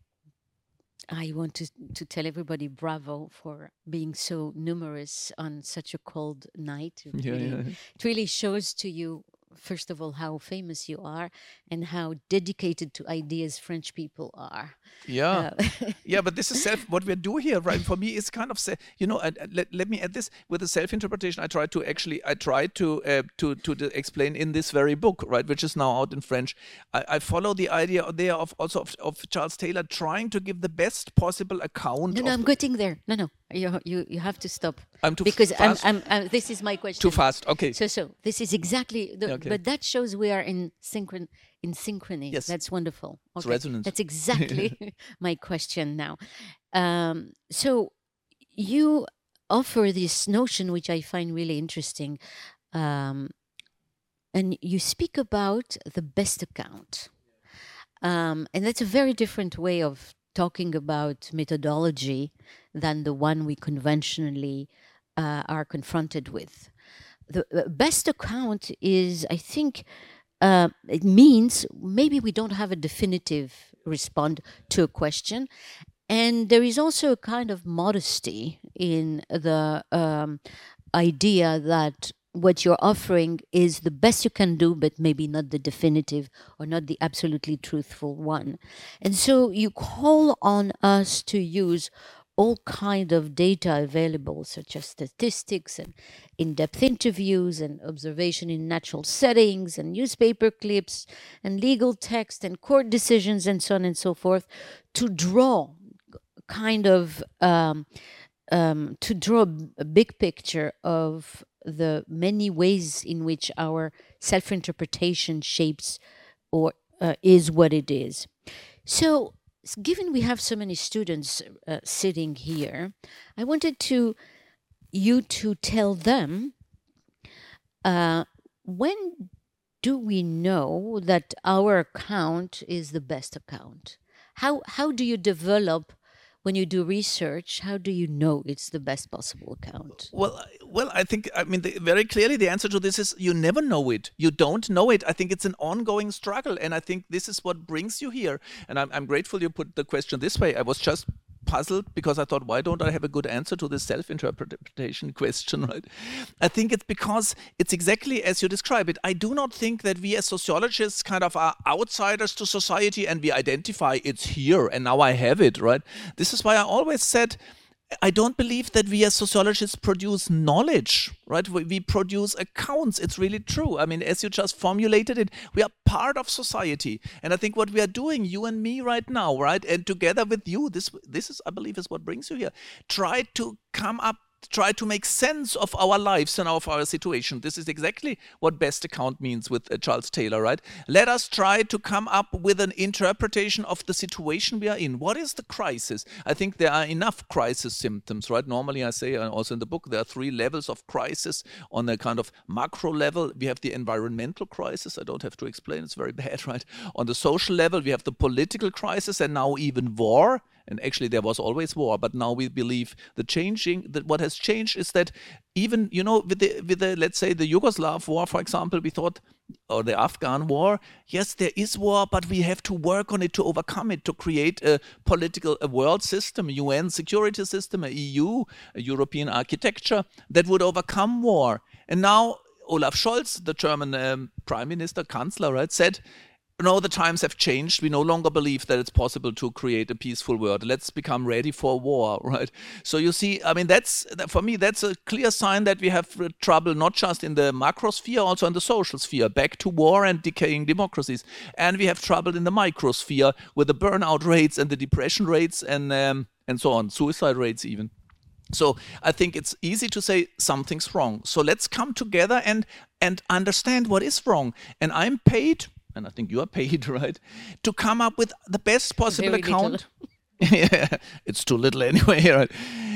I want to, to tell everybody bravo for being so numerous on such a cold night. It, yeah, really, yeah. it really shows to you, first of all, how famous you are and how dedicated to ideas French people are. Yeah. Uh, yeah, but this is self, what we do here, right? For me, it's kind of, se- you know, uh, let, let me add this with the self-interpretation. I try to actually, I try to uh, to to to explain in this very book, right, which is now out in French. I, I follow the idea there of also of, of Charles Taylor trying to give the best possible account. no, no, of I'm getting there. No, no, you you you have to stop. I'm too because fast. I'm, I'm, I'm. This is my question. Too fast. Okay. So so this is exactly. The, Okay. But that shows we are in synchron in synchrony. Yes. That's wonderful. It's Okay. resonance. That's exactly my question now. Um, so you offer this notion, which I find really interesting, um, and you speak about the best account, um, and that's a very different way of talking about methodology than the one we conventionally uh, are confronted with. The uh, best account is, I think, uh, it means maybe we don't have a definitive response to a question. And there is also a kind of modesty in the um, idea that what you're offering is the best you can do, but maybe not the definitive or not the absolutely truthful one. And so you call on us to use all kind of data available, such as statistics and in-depth interviews and observation in natural settings and newspaper clips and legal text and court decisions and so on and so forth, to draw kind of um, um, to draw a big picture of the many ways in which our self-interpretation shapes or uh, is what it is. So, given we have so many students uh, sitting here, I wanted to you to tell them uh, when do we know that our account is the best account? How how do you develop? When you do research, how do you know it's the best possible account? Well, well, I think, I mean, the, very clearly the answer to this is you never know it. You don't know it. I think it's an ongoing struggle. And I think this is what brings you here. And I'm, I'm grateful you put the question this way. I was just puzzled because I thought, why don't I have a good answer to this self-interpretation question, right? I think it's because it's exactly as you describe it. I do not think that we as sociologists kind of are outsiders to society and we identify it's here and now I have it, right? This is why I always said, I don't believe that we as sociologists produce knowledge, right? We, we produce accounts. It's really true. I mean, as you just formulated it, we are part of society. And I think what we are doing, you and me right now, right? And together with you, this, this is, I believe, is what brings you here. Try to come up, try to make sense of our lives and of our situation. This is exactly what best account means with uh, Charles Taylor, right? Let us try to come up with an interpretation of the situation we are in. What is the crisis? I think there are enough crisis symptoms, right? Normally I say, uh, also in the book, there are three levels of crisis. On a kind of macro level, we have the environmental crisis. I don't have to explain, it's very bad, right? On the social level, we have the political crisis and now even war. And actually there was always war, but now we believe the changing, that what has changed is that even, you know, with the, with the, let's say the Yugoslav war, for example, we thought, or the Afghan war, yes, there is war, but we have to work on it to overcome it, to create a political, a world system, a U N security system, a E U, a European architecture that would overcome war. And now Olaf Scholz, the German um, prime minister, Chancellor, right, said, no, the times have changed. We no longer believe that it's possible to create a peaceful world. Let's become ready for war, right? So you see, I mean, that's, for me, that's a clear sign that we have trouble not just in the macro sphere, also in the social sphere, back to war and decaying democracies. And we have trouble in the microsphere with the burnout rates and the depression rates and um, and so on, suicide rates even. So I think it's easy to say something's wrong. So let's come together and and understand what is wrong. And I'm paid, and I think you are paid, right, to come up with the best possible Very account. Yeah, it's too little anyway, right?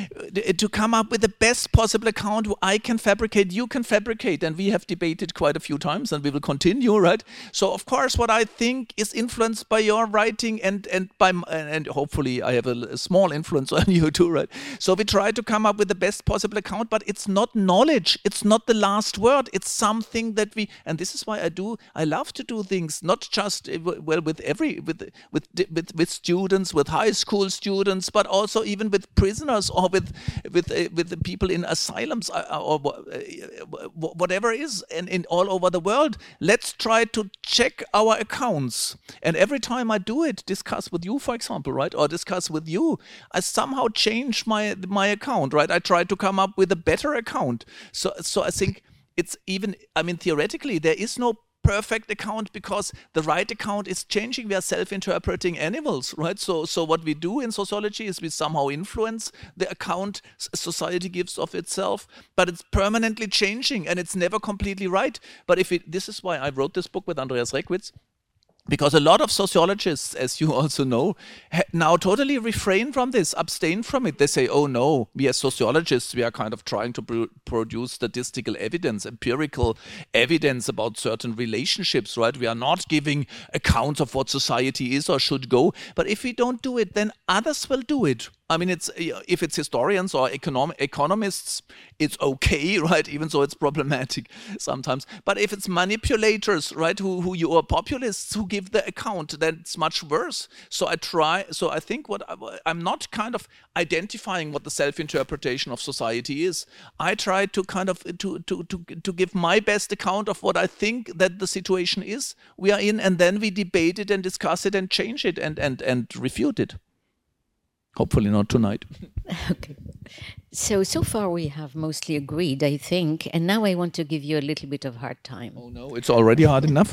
To come up with the best possible account I can fabricate, you can fabricate. And we have debated quite a few times and we will continue, right? So, of course, what I think is influenced by your writing and and by and hopefully I have a, a small influence on you too, right? So we try to come up with the best possible account, but it's not knowledge. It's not the last word. It's something that we, and this is why I do, I love to do things, not just, well, with every, with, with, with, with students, with high school students, but also even with prisoners or with with uh, with the people in asylums or, or uh, whatever it is, and in all over the world. Let's try to check our accounts. And every time I do it, discuss with you, for example, right, or discuss with you, I somehow change my my account, right? I try to come up with a better account. So so I think it's even, I mean, theoretically, there is no perfect account because the right account is changing. We are self-interpreting animals, right? So so what we do in sociology is we somehow influence the account society gives of itself, but it's permanently changing and it's never completely right. But if it, this is why I wrote this book with Andreas Reckwitz, because a lot of sociologists, as you also know, now totally refrain from this, abstain from it. They say, oh no, we as sociologists, we are kind of trying to pr- produce statistical evidence, empirical evidence about certain relationships, right? We are not giving accounts of what society is or should go. But if we don't do it, then others will do it. I mean, it's if it's historians or economic economists, it's okay, right? Even though it's problematic sometimes. But if it's manipulators, right, who who you are populists who give the account, then it's much worse. So I try. So I think what I, I'm not kind of identifying what the self-interpretation of society is. I try to kind of to to to to give my best account of what I think that the situation is we are in, and then we debate it and discuss it and change it and and and refute it. Hopefully not tonight. Okay. So, so far we have mostly agreed, I think, and now I want to give you a little bit of hard time. Oh no, it's already hard enough.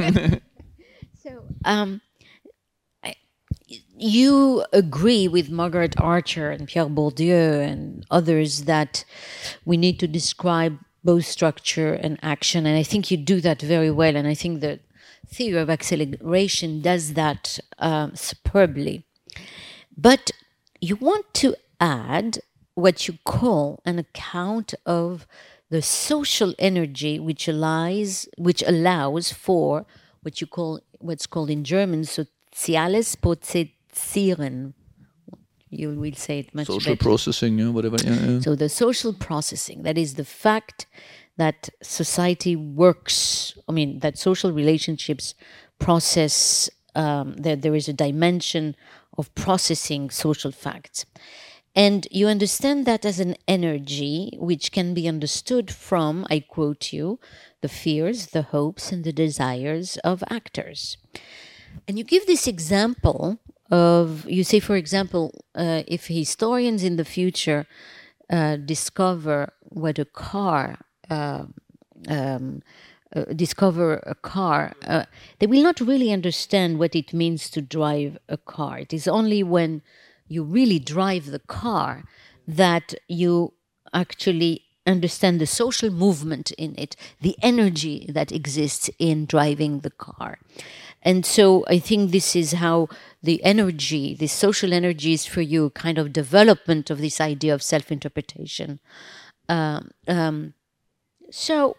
So, um, I, you agree with Margaret Archer and Pierre Bourdieu and others that we need to describe both structure and action, and I think you do that very well, and I think the theory of acceleration does that um, superbly. But you want to add what you call an account of the social energy which allows, which allows for what you call, what's called in German, soziales Prozessieren. You will say it much Social better. processing, yeah, whatever. Yeah, yeah. So the social processing, that is the fact that society works, I mean, that social relationships process, um, that there is a dimension of processing social facts. And you understand that as an energy which can be understood from, I quote you, the fears, the hopes, and the desires of actors. And you give this example of, you say, for example, uh, if historians in the future uh, discover what a car uh, um, Uh, discover a car, uh, they will not really understand what it means to drive a car. It is only when you really drive the car that you actually understand the social movement in it, the energy that exists in driving the car. And so I think this is how the energy, the social energy is for you, kind of development of this idea of self-interpretation. Um, um, so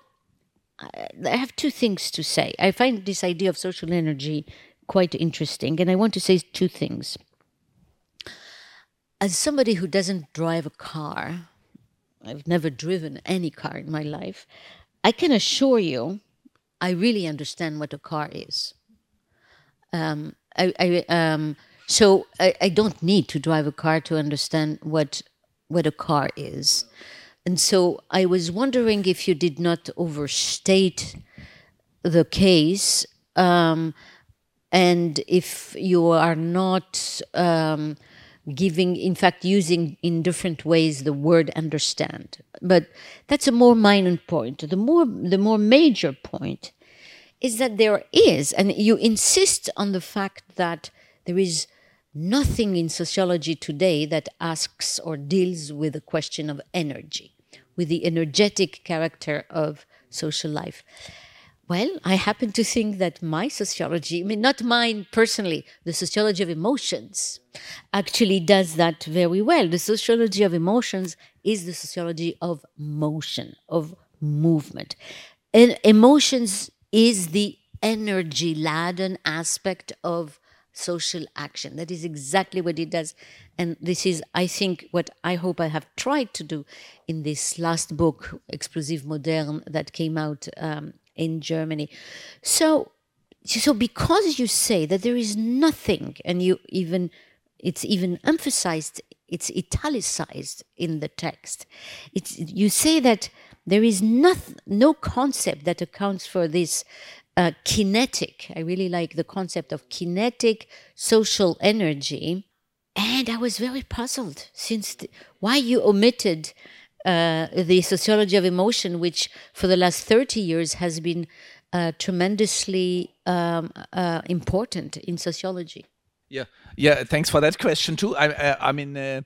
I have two things to say. I find this idea of social energy quite interesting, and I want to say two things. As somebody who doesn't drive a car, I've never driven any car in my life, I can assure you I really understand what a car is. Um, I, I, um, so I, I don't need to drive a car to understand what what a car is. And so I was wondering if you did not overstate the case, um, and if you are not um, giving, in fact, using in different ways the word understand. But that's a more minor point. The more, the more major point is that there is, and you insist on the fact that there is nothing in sociology today that asks or deals with the question of energy, with the energetic character of social life. Well, I happen to think that my sociology, I mean, not mine personally, the sociology of emotions actually does that very well. The sociology of emotions is the sociology of motion, of movement. And emotions is the energy-laden aspect of social action. That is exactly what it does. And this is, I think, what I hope I have tried to do in this last book, Explosive Moderne, that came out um, in Germany. So, so because you say that there is nothing, and you even, it's even emphasized, it's italicized in the text. It's, you say that there is noth- no concept that accounts for this Uh, kinetic, I really like the concept of kinetic social energy. And I was very puzzled since the, why you omitted uh, the sociology of emotion, which for the last thirty years has been uh, tremendously um, uh, important in sociology. Yeah, yeah. Thanks for that question too. I, I, I mean, uh,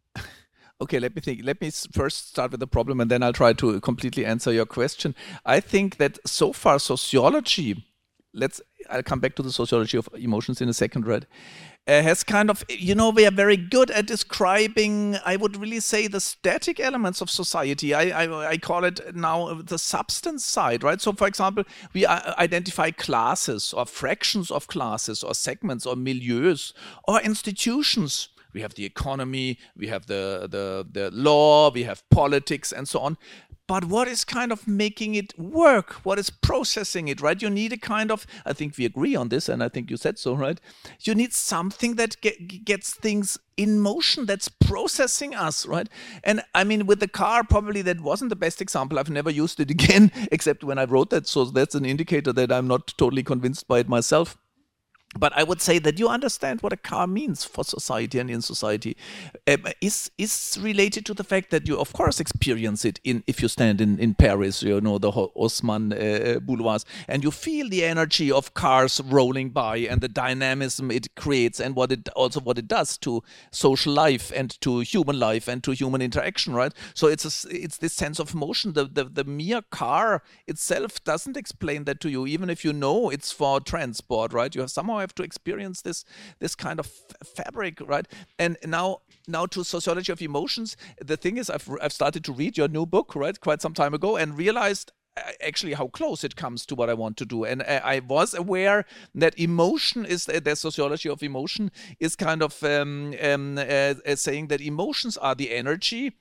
okay. Let me think. Let me first start with the problem, and then I'll try to completely answer your question. I think that so far sociology, let's. I'll come back to the sociology of emotions in a second, right? Uh, has kind of, you know, we are very good at describing, I would really say, the static elements of society. I, I, I call it now the substance side, right? So, for example, we identify classes or fractions of classes or segments or milieus or institutions we have the economy, we have the, the, the law, we have politics and so on. But what is kind of making it work? What is processing it, right? You need a kind of, I think we agree on this, and I think you said so, right? You need something that get, gets things in motion, that's processing us, right? And I mean, with the car, probably that wasn't the best example. I've never used it again, except when I wrote that. So that's an indicator that I'm not totally convinced by it myself. But I would say that you understand what a car means for society and in society um, is is related to the fact that you, of course, experience it in if you stand in, in Paris, you know, the Haussmann uh, boulevards, and you feel the energy of cars rolling by and the dynamism it creates and what it also what it does to social life and to human life and to human interaction, right? So it's a, it's this sense of motion. The, the the mere car itself doesn't explain that to you, even if you know it's for transport, right? You have somehow have to experience this this kind of f- fabric, right? And now now to sociology of emotions. The thing is, I've I've started to read your new book, right, quite some time ago, and realized actually how close it comes to what I want to do. And I, I was aware that emotion is uh, the sociology of emotion is kind of um, um, uh, uh, saying that emotions are the energy.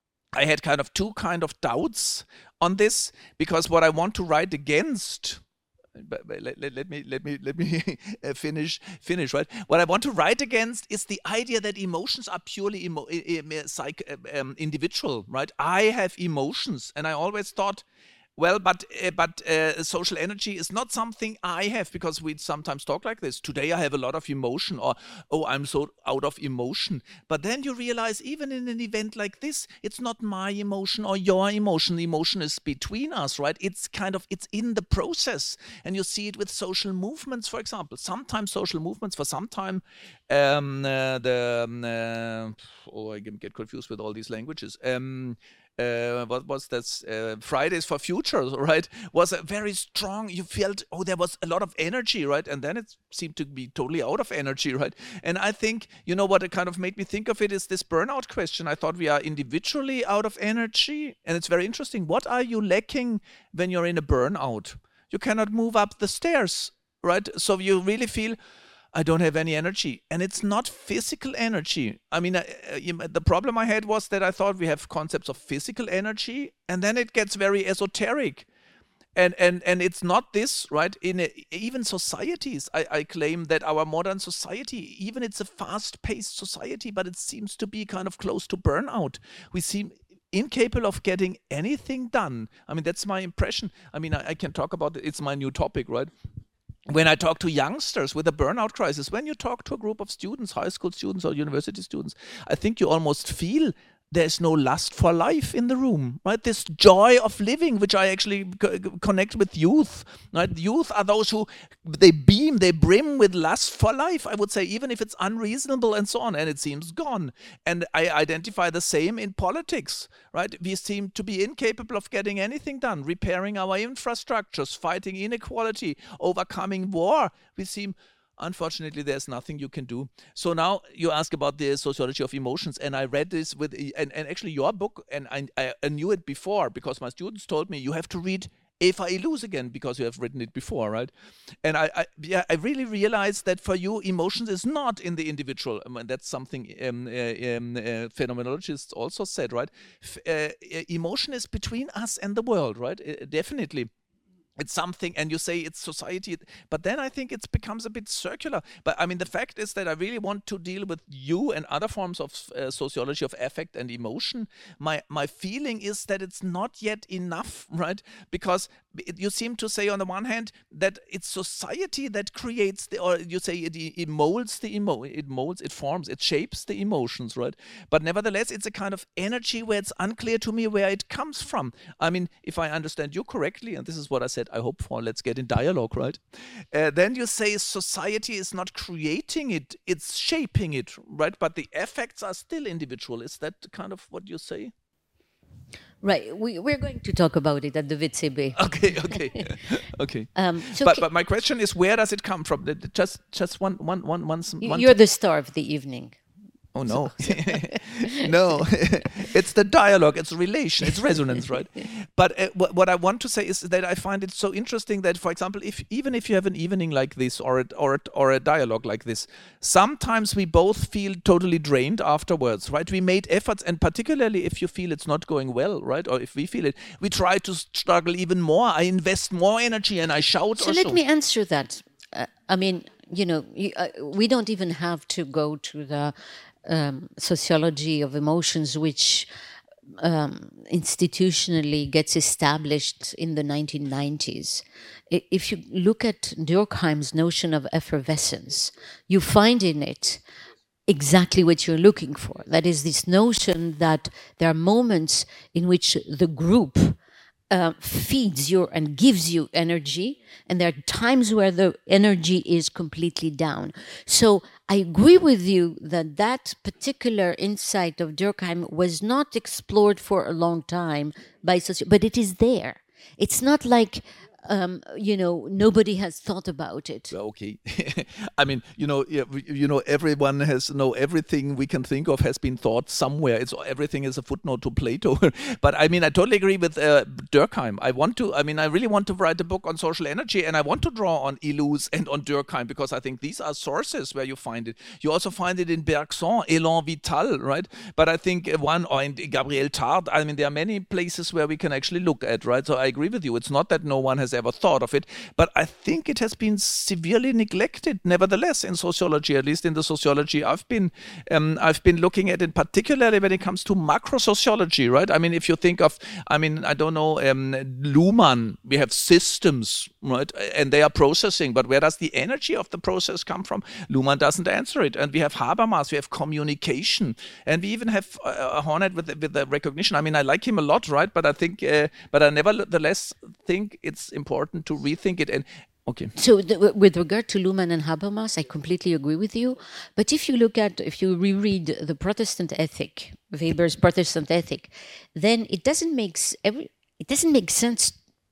I had kind of two kind of doubts on this, because what I want to write against. But, but let, let, let me let me let me finish finish right. What I want to write against is the idea that emotions are purely emo- psych, um, individual, right? I have emotions, and I always thought, well, but uh, but uh, social energy is not something I have, because we sometimes talk like this. Today I have a lot of emotion, or oh, I'm so out of emotion. But then you realize, even in an event like this, it's not my emotion or your emotion. The emotion is between us, right? It's kind of, it's in the process. And you see it with social movements, for example. Sometimes social movements, for some time, um, uh, the, um, uh, oh, I get confused with all these languages. Um, Uh, what was that? Uh, Fridays for Future, right? Was a very strong. You felt, oh, there was a lot of energy, right? And then it seemed to be totally out of energy, right? And I think, you know, what it kind of made me think of it is this burnout question. I thought we are individually out of energy, and it's very interesting. What are you lacking when you're in a burnout? You cannot move up the stairs, right? So you really feel, I don't have any energy, and it's not physical energy. I mean, uh, the problem I had was that I thought we have concepts of physical energy, and then it gets very esoteric, and and and it's not this, right? In a, even societies, I, I claim that our modern society, even it's a fast-paced society, but it seems to be kind of close to burnout. We seem incapable of getting anything done. I mean, that's my impression. I mean, I, I can talk about it. It's my new topic, right? When I talk to youngsters with a burnout crisis, when you talk to a group of students, high school students or university students, I think you almost feel there's no lust for life in the room, right? This joy of living, which I actually co- connect with youth, right? Youth are those who, they beam, they brim with lust for life, I would say, even if it's unreasonable and so on, and it seems gone. And I identify the same in politics, right? We seem to be incapable of getting anything done, repairing our infrastructures, fighting inequality, overcoming war. We seem... Unfortunately, there's nothing you can do. So now you ask about the sociology of emotions, and I read this with, and, and actually your book, and I, I knew it before because my students told me you have to read Eva Illouz again because you have written it before, right? And I, I, yeah, I really realized that for you, emotions is not in the individual. I mean, that's something um, uh, um, uh, phenomenologists also said, right? F- uh, emotion is between us and the world, right? Uh, definitely. It's something, and you say it's society, but then I think it becomes a bit circular. But I mean, the fact is that I really want to deal with you and other forms of uh, sociology of affect and emotion. My my feeling is that it's not yet enough, right? Because it, you seem to say on the one hand that it's society that creates the, or you say it, it molds the emo, it molds, it forms, it shapes the emotions, right? But nevertheless, it's a kind of energy where it's unclear to me where it comes from. I mean, if I understand you correctly, and this is what I said, I hope for, let's get in dialogue, right? Uh, then you say society is not creating it, it's shaping it, right? But the effects are still individual. Is that kind of what you say? Right. We, we're going to talk about it at the V C B. Okay, okay, okay. Um, so but, ca- but my question is, where does it come from? Just just one, one, one, one, you, one you're the star of the evening. Oh, no. No. It's the dialogue, it's relation, it's resonance, right? But uh, what, what I want to say is that I find it so interesting that, for example, if even if you have an evening like this or a, or a, or a dialogue like this, sometimes we both feel totally drained afterwards, right? We made efforts, and particularly if you feel it's not going well, right? Or if we feel it, we try to struggle even more. I invest more energy and I shout. So or let so. me answer that. Uh, I mean, you know, you, uh, we don't even have to go to the um, sociology of emotions, which um, institutionally gets established in the nineteen nineties. If you look at Durkheim's notion of effervescence, you find in it exactly what you're looking for. That is this notion that there are moments in which the group Uh, feeds you and gives you energy, and there are times where the energy is completely down. So I agree with you that that particular insight of Durkheim was not explored for a long time by soci- but it is there. It's not like Um, you know, nobody has thought about it. Okay. I mean, you know, you know, everyone has, no, everything we can think of has been thought somewhere. It's everything is a footnote to Plato. But I mean, I totally agree with uh, Durkheim. I want to, I mean, I really want to write a book on social energy, and I want to draw on Illouz and on Durkheim, because I think these are sources where you find it. You also find it in Bergson, Élan Vital, right? But I think one, or in Gabriel Tarde, I mean, there are many places where we can actually look at, right? So I agree with you. It's not that no one has ever thought of it, but I think it has been severely neglected, nevertheless, in sociology, at least in the sociology I've been um, I've been looking at it, particularly when it comes to macro sociology, right? I mean, if you think of, I mean, I don't know, um, Luhmann, we have systems, right? And they are processing, but where does the energy of the process come from? Luhmann doesn't answer it. And we have Habermas, we have communication, and we even have uh, Hornet with the, with the recognition. I mean, I like him a lot, right? But I think, uh, but I nevertheless think it's important to rethink it. And okay. So the, with regard to Luhmann and Habermas, I completely agree with you. But if you look at, if you reread the Protestant ethic, Weber's Protestant ethic, then it doesn't make every it doesn't make sense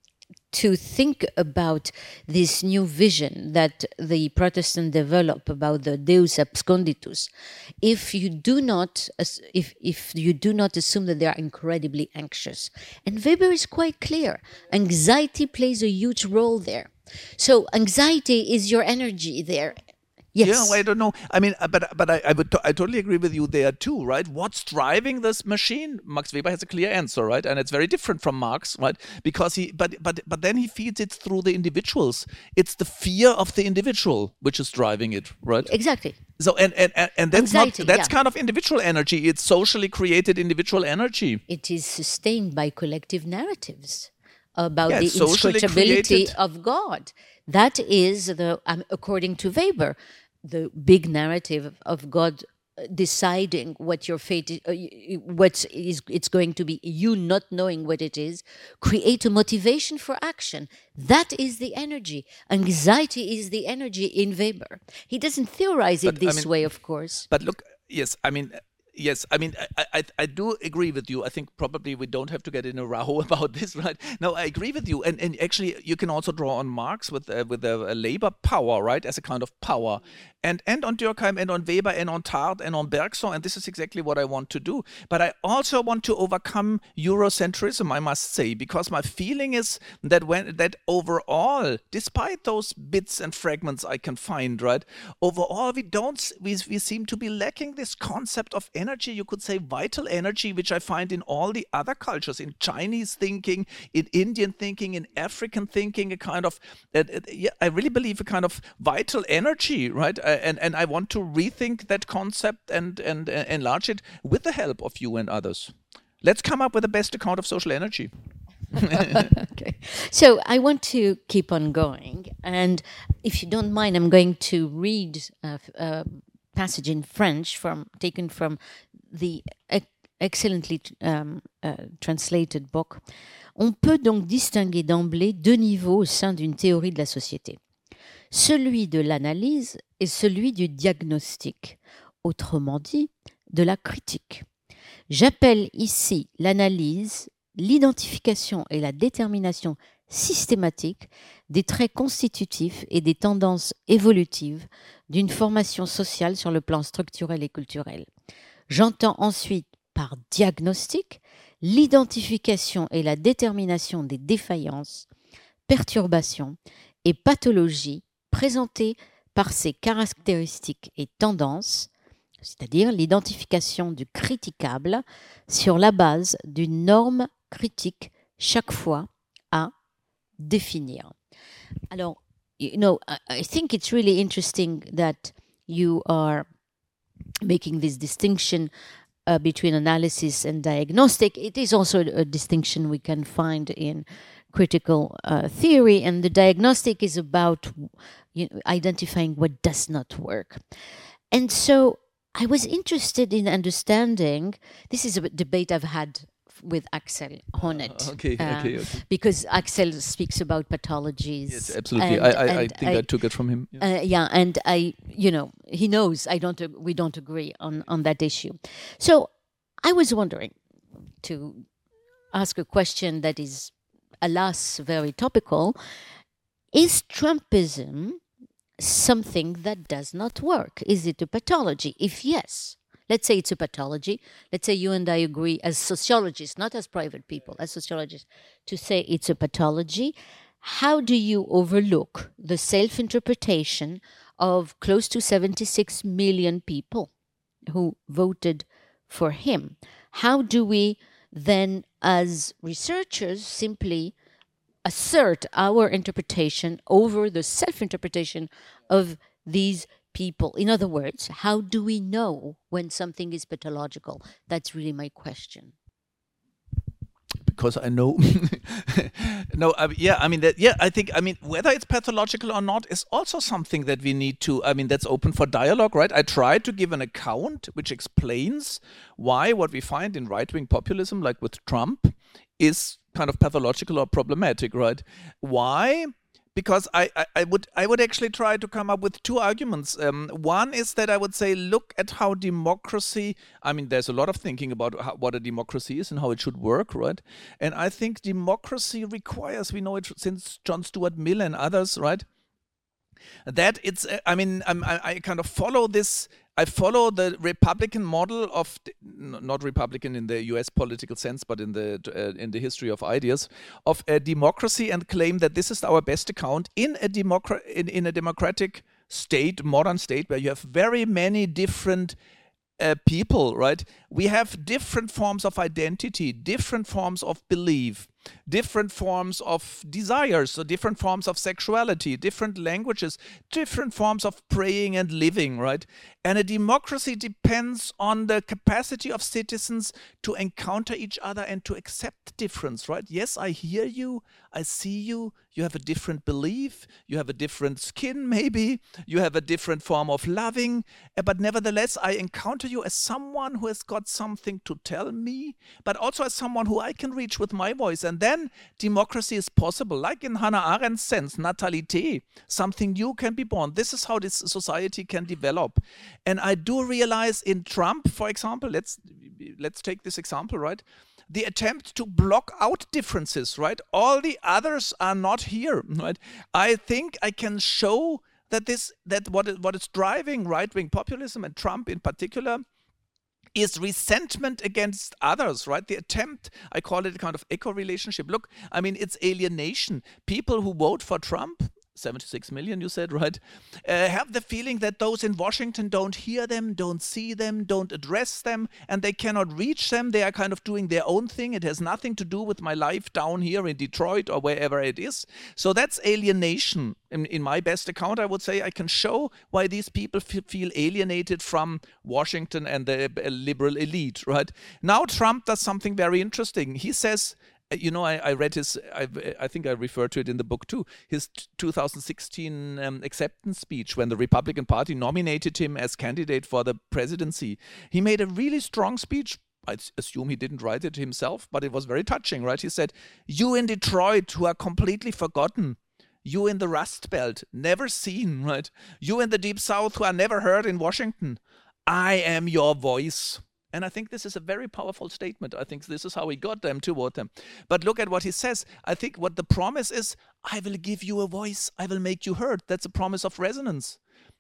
to think about this new vision that the Protestant develop about the Deus absconditus, if you do not, if if you do not assume that they are incredibly anxious. And Weber is quite clear: anxiety plays a huge role there. So anxiety is your energy there. Yes. Yeah, well, I don't know. I mean, but but I I, would to, I totally agree with you there too, right? What's driving this machine? Max Weber has a clear answer, right? And it's very different from Marx, right? Because he, but but but then he feeds it through the individuals. It's the fear of the individual which is driving it, right? Exactly. So and and and that's Anxiety, not that's yeah. kind of individual energy. It's socially created individual energy. It is sustained by collective narratives about Yeah, the it's socially inscrutability created. of God. That is the, um, according to Weber, the big narrative of God deciding what your fate is, uh, what is it's going to be, you not knowing what it is, create a motivation for action. That is the energy. Anxiety is the energy in Weber. He doesn't theorize it But, I this mean- way, of course. But look, yes, I mean, yes, I mean, I, I, I do agree with you. I think probably we don't have to get in a row about this, right? No, I agree with you. And and actually, you can also draw on Marx with uh, with a, a labor power, right, as a kind of power. And, and on Durkheim and on Weber and on Tarde and on Bergson, and this is exactly what I want to do. But I also want to overcome Eurocentrism, I must say, because my feeling is that when that overall, despite those bits and fragments I can find, right, overall we don't s- we, we seem to be lacking this concept of energy. You could say vital energy, which I find in all the other cultures, in Chinese thinking, in Indian thinking, in African thinking, a kind of uh, uh, yeah, I really believe a kind of vital energy, right? Uh, and and I want to rethink that concept and and uh, enlarge it with the help of you and others. Let's come up with the best account of social energy. Okay. So I want to keep on going. And if you don't mind, I'm going to read a, a passage in French from taken from the ec- excellently um, uh, translated book. On peut donc distinguer d'emblée deux niveaux au sein d'une théorie de la société. Celui de l'analyse et celui du diagnostic, autrement dit, de la critique. J'appelle ici l'analyse l'identification et la détermination systématique des traits constitutifs et des tendances évolutives d'une formation sociale sur le plan structurel et culturel. J'entends ensuite par diagnostic l'identification et la détermination des défaillances, perturbations et pathologies présentées par ces caractéristiques et tendances, c'est-à-dire l'identification du critiquable sur la base d'une norme critique chaque fois à définir. Alors, you know, I, I think it's really interesting that you are making this distinction uh, between analysis and diagnostic. It is also a distinction we can find in critical uh, theory, and the diagnostic is about you know, identifying what does not work. And so I was interested in understanding, this is a debate I've had with Axel Honneth. Uh, okay, uh, okay, okay. Because Axel speaks about pathologies. Yes, absolutely. And, I, I, I and think I, I took it from him. Yeah. Uh, yeah, and I, you know, he knows I don't. We don't agree on on that issue. So I was wondering to ask a question that is, alas, very topical. Is Trumpism something that does not work? Is it a pathology? If yes, let's say it's a pathology. Let's say you and I agree as sociologists, not as private people, as sociologists, to say it's a pathology. How do you overlook the self-interpretation of close to seventy-six million people who voted for him? How do we then, as researchers, simply assert our interpretation over the self-interpretation of these people? In other words, how do we know when something is pathological? That's really my question. Because I know, no, I, yeah, I mean, that, yeah, I think, I mean, whether it's pathological or not is also something that we need to, I mean, that's open for dialogue, right? I tried to give an account which explains why what we find in right-wing populism, like with Trump, is kind of pathological or problematic, right? Why? Because I, I, I would I would actually try to come up with two arguments. Um, one is that I would say, look at how democracy, I mean, there's a lot of thinking about how, what a democracy is and how it should work, right? And I think democracy requires, we know it since John Stuart Mill and others, right? That it's, I mean, I'm, I, I kind of follow this, I follow the Republican model of, not Republican in the U S political sense, but in the uh, in the history of ideas, of a democracy, and claim that this is our best account in a, democra- in, in a democratic state, modern state, where you have very many different Uh, people, right? We have different forms of identity, different forms of belief, different forms of desires, so different forms of sexuality, different languages, different forms of praying and living, right? And a democracy depends on the capacity of citizens to encounter each other and to accept difference, right? Yes, I hear you, I see you, you have a different belief, you have a different skin maybe, you have a different form of loving, but nevertheless I encounter you as someone who has got something to tell me, but also as someone who I can reach with my voice. And then democracy is possible, like in Hannah Arendt's sense, natalité, something new can be born. This is how this society can develop. And I do realize in Trump, for example, let's let's take this example, right? The attempt to block out differences, right? All the others are not here, right? I think I can show that this that what is, what is driving right-wing populism, and Trump in particular, is resentment against others, right? The attempt, I call it a kind of echo relationship. Look, I mean, it's alienation. People who vote for Trump, seventy-six million, you said, right? Uh, have the feeling that those in Washington don't hear them, don't see them, don't address them, and they cannot reach them. They are kind of doing their own thing. It has nothing to do with my life down here in Detroit or wherever it is. So that's alienation. In, in my best account, I would say I can show why these people f- feel alienated from Washington and the uh, liberal elite, right? Now Trump does something very interesting. He says, you know, I, I read his, I, I think I referred to it in the book too, his t- two thousand sixteen um, acceptance speech when the Republican Party nominated him as candidate for the presidency. He made a really strong speech. I assume he didn't write it himself, but it was very touching, right? He said, you in Detroit who are completely forgotten, you in the Rust Belt, never seen, right? You in the Deep South who are never heard in Washington, I am your voice. And I think this is a very powerful statement. I think this is how he got them toward them. But look at what he says. I think what the promise is, I will give you a voice. I will make you heard. That's a promise of resonance.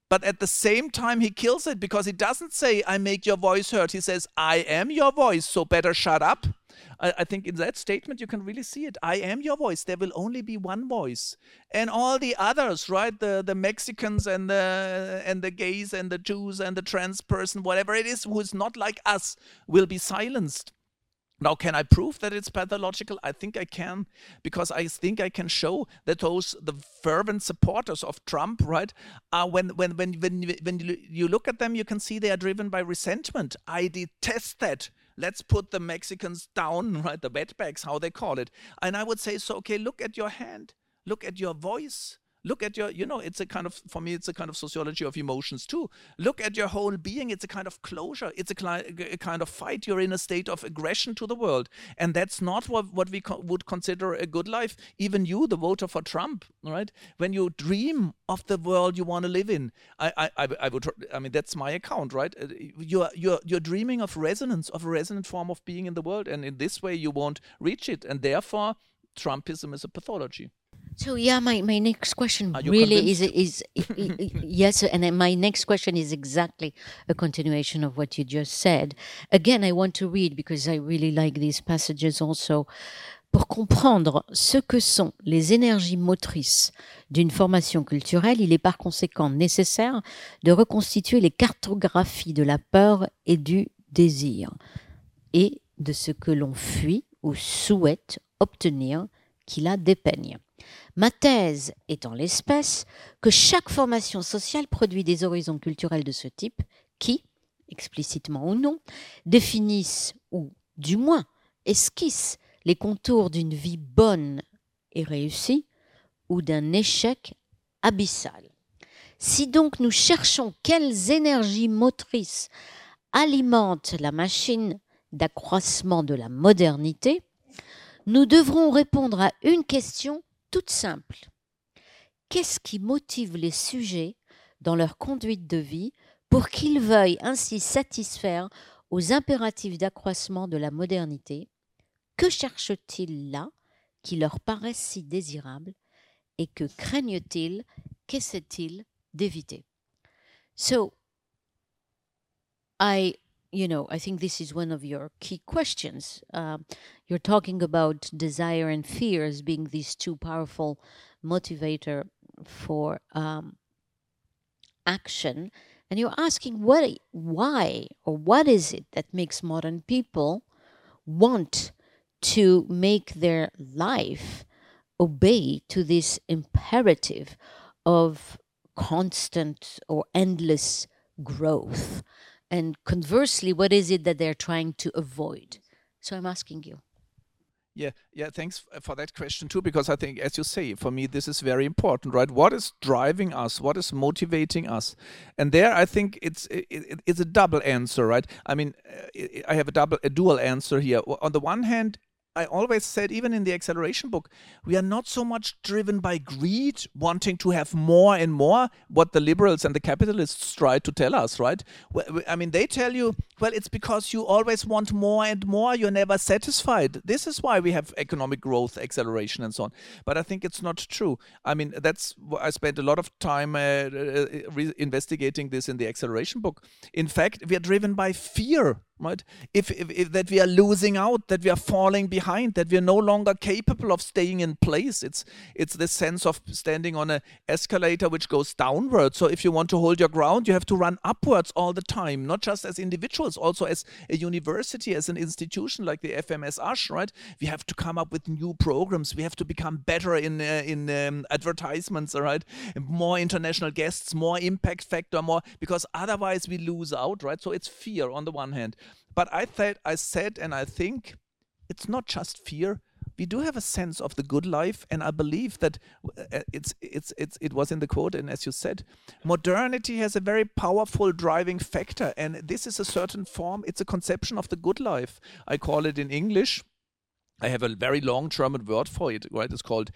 but at the same time he kills it, because he doesn't say, I make your voice heard. He says, I am your voice, so better shut up. I, I think in that statement you can really see it. I am your voice. There will only be one voice. And all the others, right? The the Mexicans and the and the gays and the Jews and the trans person, whatever it is, who is not like us, will be silenced. Now, can I prove that it's pathological? I think I can, because I think I can show that those the fervent supporters of Trump, right, are when when when when when you look at them, you can see they are driven by resentment. I detest that. Let's put the Mexicans down, right? The wetbacks, how they call it. And I would say, so okay, look at your hand, look at your voice. Look at your, you know, it's a kind of, for me, it's a kind of sociology of emotions too. Look at your whole being. It's a kind of closure. It's a, cli- a kind of fight. You're in a state of aggression to the world. And that's not what, what we co- would consider a good life. Even you, the voter for Trump, right? When you dream of the world you want to live in, I, I, I, I would, I mean, that's my account, right? You're, you're, you're dreaming of resonance, of a resonant form of being in the world. And in this way, you won't reach it. And therefore, Trumpism is a pathology. So yeah, my, my next question really is, is, is yes, and then my next question is exactly a continuation of what you just said. Again, I want to read because I really like these passages also. Pour comprendre ce que sont les énergies motrices d'une formation culturelle, il est par conséquent nécessaire de reconstituer les cartographies de la peur et du désir et de ce que l'on fuit ou souhaite obtenir qui la dépeignent. Ma thèse est en l'espèce que chaque formation sociale produit des horizons culturels de ce type qui, explicitement ou non, définissent ou, du moins, esquissent les contours d'une vie bonne et réussie ou d'un échec abyssal. Si donc nous cherchons quelles énergies motrices alimentent la machine d'accroissement de la modernité, nous devrons répondre à une question toute simple. Qu'est-ce qui motive les sujets dans leur conduite de vie pour qu'ils veuillent ainsi satisfaire aux impératifs d'accroissement de la modernité? Que cherchent-ils là qui leur paraissent si désirables et que craignent-ils, qu'essaient-ils d'éviter? So, I You know, I think this is one of your key questions. Uh, you're talking about desire and fear as being these two powerful motivator for um, action. And you're asking what, why or what is it that makes modern people want to make their life obey to this imperative of constant or endless growth? And conversely, what is it that they're trying to avoid? So I'm asking you. Yeah, yeah, thanks for that question too, because I think, as you say, for me, this is very important, right? What is driving us? What is motivating us? And there, I think it's it, it's a double answer, right? I mean, I have a double, a dual answer here. On the one hand, I always said, even in the acceleration book, we are not so much driven by greed, wanting to have more and more, what the liberals and the capitalists try to tell us, right? I mean, they tell you, well, it's because you always want more and more, you're never satisfied. This is why we have economic growth, acceleration, and so on. But I think it's not true. I mean, that's, I spent a lot of time uh, re- investigating this in the acceleration book. In fact, we are driven by fear. Right? If, if, if that we are losing out, that we are falling behind, that we are no longer capable of staying in place. It's it's the sense of standing on an escalator which goes downward. So if you want to hold your ground, you have to run upwards all the time, not just as individuals, also as a university, as an institution like the F M S H, right? We have to come up with new programs. We have to become better in uh, in um, advertisements, all right? More international guests, more impact factor, more, because otherwise we lose out, right? So it's fear on the one hand. But I thought, I said, and I think it's not just fear. We do have a sense of the good life, and I believe that it's it's it's it was in the quote, and as you said, modernity has a very powerful driving factor, and this is a certain form. It's a conception of the good life. I call it in English. I have a very long German word for it, right? It's called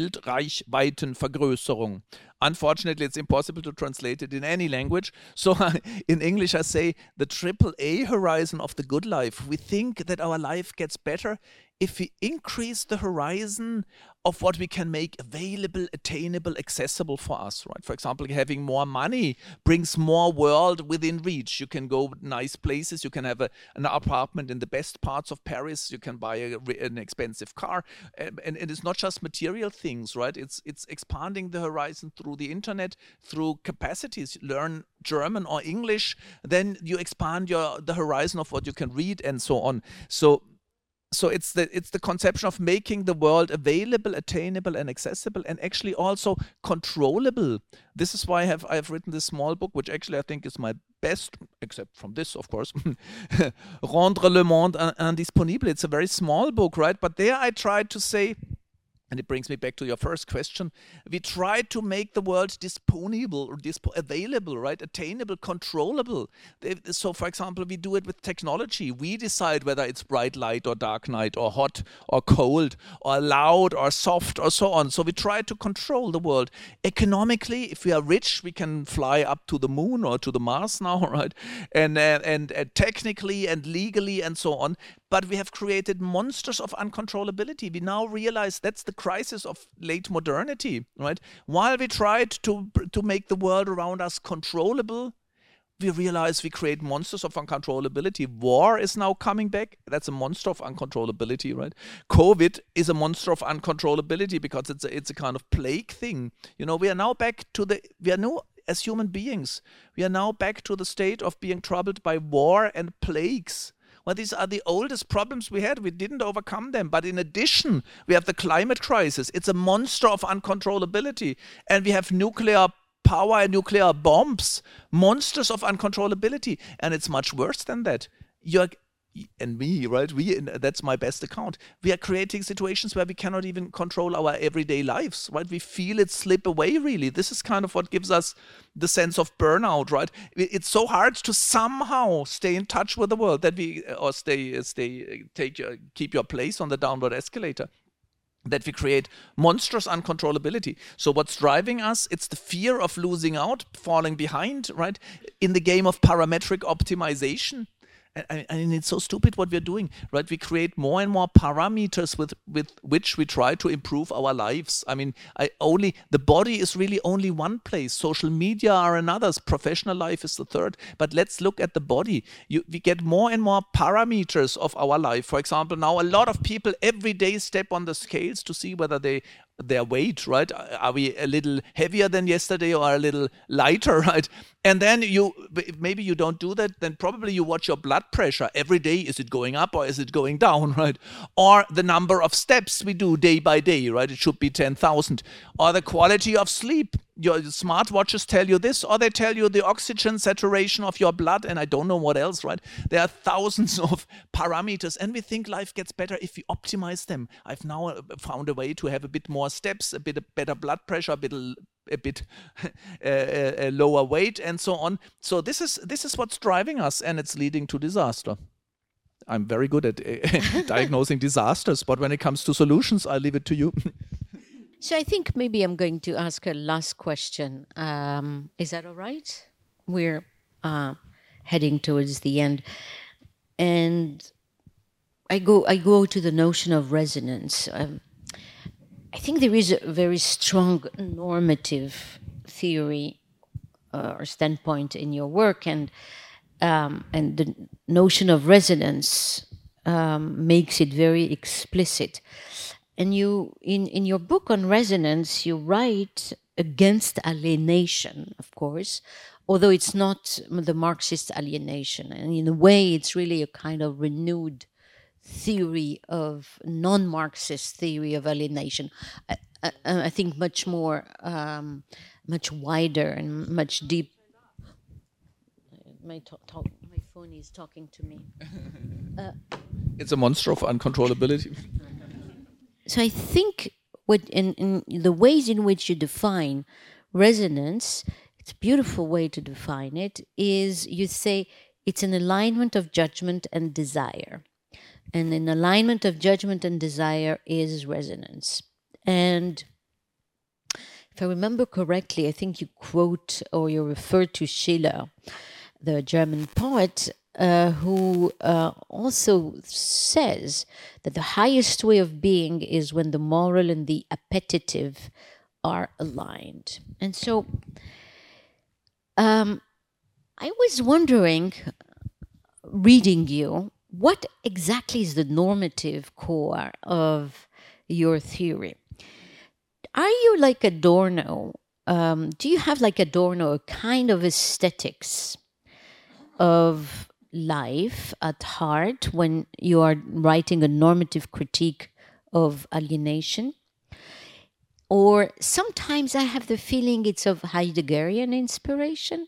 Weltreichweitenvergrößerung. Unfortunately, it's impossible to translate it in any language. So in English, I say the triple A horizon of the good life. We think that our life gets better if we increase the horizon of what we can make available, attainable, accessible for us, right? For example, having more money brings more world within reach. You can go nice places. You can have a, an apartment in the best parts of Paris. You can buy a, an expensive car. And, and, and it's not just material things, right? It's, it's expanding the horizon through the internet, through capacities. Learn German or English, then you expand your the horizon of what you can read and so on. So So it's the it's the conception of making the world available, attainable, and accessible, and actually also controllable. This is why I have I have written this small book, which actually I think is my best, except from this, of course. Rendre le monde indisponible. It's a very small book, right? But there I tried to say, and it brings me back to your first question. We try to make the world disponible or disp- available, right? Attainable, controllable. So, for example, we do it with technology. We decide whether it's bright light or dark night or hot or cold or loud or soft or so on. So we try to control the world. Economically, if we are rich, we can fly up to the moon or to the Mars now, right? And, uh, and, and technically and legally and so on. But we have created monsters of uncontrollability. We now realize that's the crisis of late modernity, right? While we tried to to make the world around us controllable, we realize we create monsters of uncontrollability. War is now coming back. That's a monster of uncontrollability, right? COVID is a monster of uncontrollability because it's a, it's a kind of plague thing. You know, we are now back to the, we are now, as human beings, we are now back to the state of being troubled by war and plagues. Well, these are the oldest problems we had. We didn't overcome them. But in addition, we have the climate crisis. It's a monster of uncontrollability. And we have nuclear power and nuclear bombs, monsters of uncontrollability. And it's much worse than that. You're, and me, right? We, that's my best account. We are creating situations where we cannot even control our everyday lives, right? We feel it slip away, really. This is kind of what gives us the sense of burnout, right? It's so hard to somehow stay in touch with the world that we, or stay, stay, take your, keep your place on the downward escalator, that we create monstrous uncontrollability. So what's driving us? It's the fear of losing out, falling behind, right? In the game of parametric optimization. I mean, it's so stupid what we're doing, right? We create more and more parameters with, with which we try to improve our lives. I mean, I only the body is really only one place. Social media are another. Professional life is the third. But let's look at the body. You, we get more and more parameters of our life. For example, now a lot of people every day step on the scales to see whether they their weight, right? Are we a little heavier than yesterday or a little lighter, right? And then you, maybe you don't do that, then probably you watch your blood pressure every day. Is it going up or is it going down, right? Or the number of steps we do day by day, right? It should be ten thousand. Or the quality of sleep. Your smartwatches tell you this, or they tell you the oxygen saturation of your blood, and I don't know what else, right? There are thousands of parameters, and we think life gets better if we optimize them. I've now found a way to have a bit more steps, a bit better blood pressure, a bit a bit uh, uh, lower weight, and so on. So this is this is what's driving us, and it's leading to disaster. I'm very good at uh, diagnosing disasters, but when it comes to solutions, I leave it to you. So I think maybe I'm going to ask a last question. Um, is that all right? We're uh, heading towards the end, and I go I go to the notion of resonance. Um, I think there is a very strong normative theory uh, or standpoint in your work, and um, and the notion of resonance um, makes it very explicit. And you, in, in your book on resonance, you write against alienation, of course, although it's not the Marxist alienation. And in a way, it's really a kind of renewed theory of non-Marxist theory of alienation. I, I, I think much more, um, much wider and much deep. My, talk, talk, my phone is talking to me. Uh, it's a monster of uncontrollability. So I think what in, in the ways in which you define resonance, it's a beautiful way to define it, is you say it's an alignment of judgment and desire. And an alignment of judgment and desire is resonance. And if I remember correctly, I think you quote or you refer to Schiller, the German poet, uh, who uh, also says that the highest way of being is when the moral and the appetitive are aligned. And so um, I was wondering, reading you, what exactly is the normative core of your theory? Are you like Adorno? Um, do you have like Adorno, a kind of aesthetics of life at heart when you are writing a normative critique of alienation? Or sometimes I have the feeling it's of Heideggerian inspiration,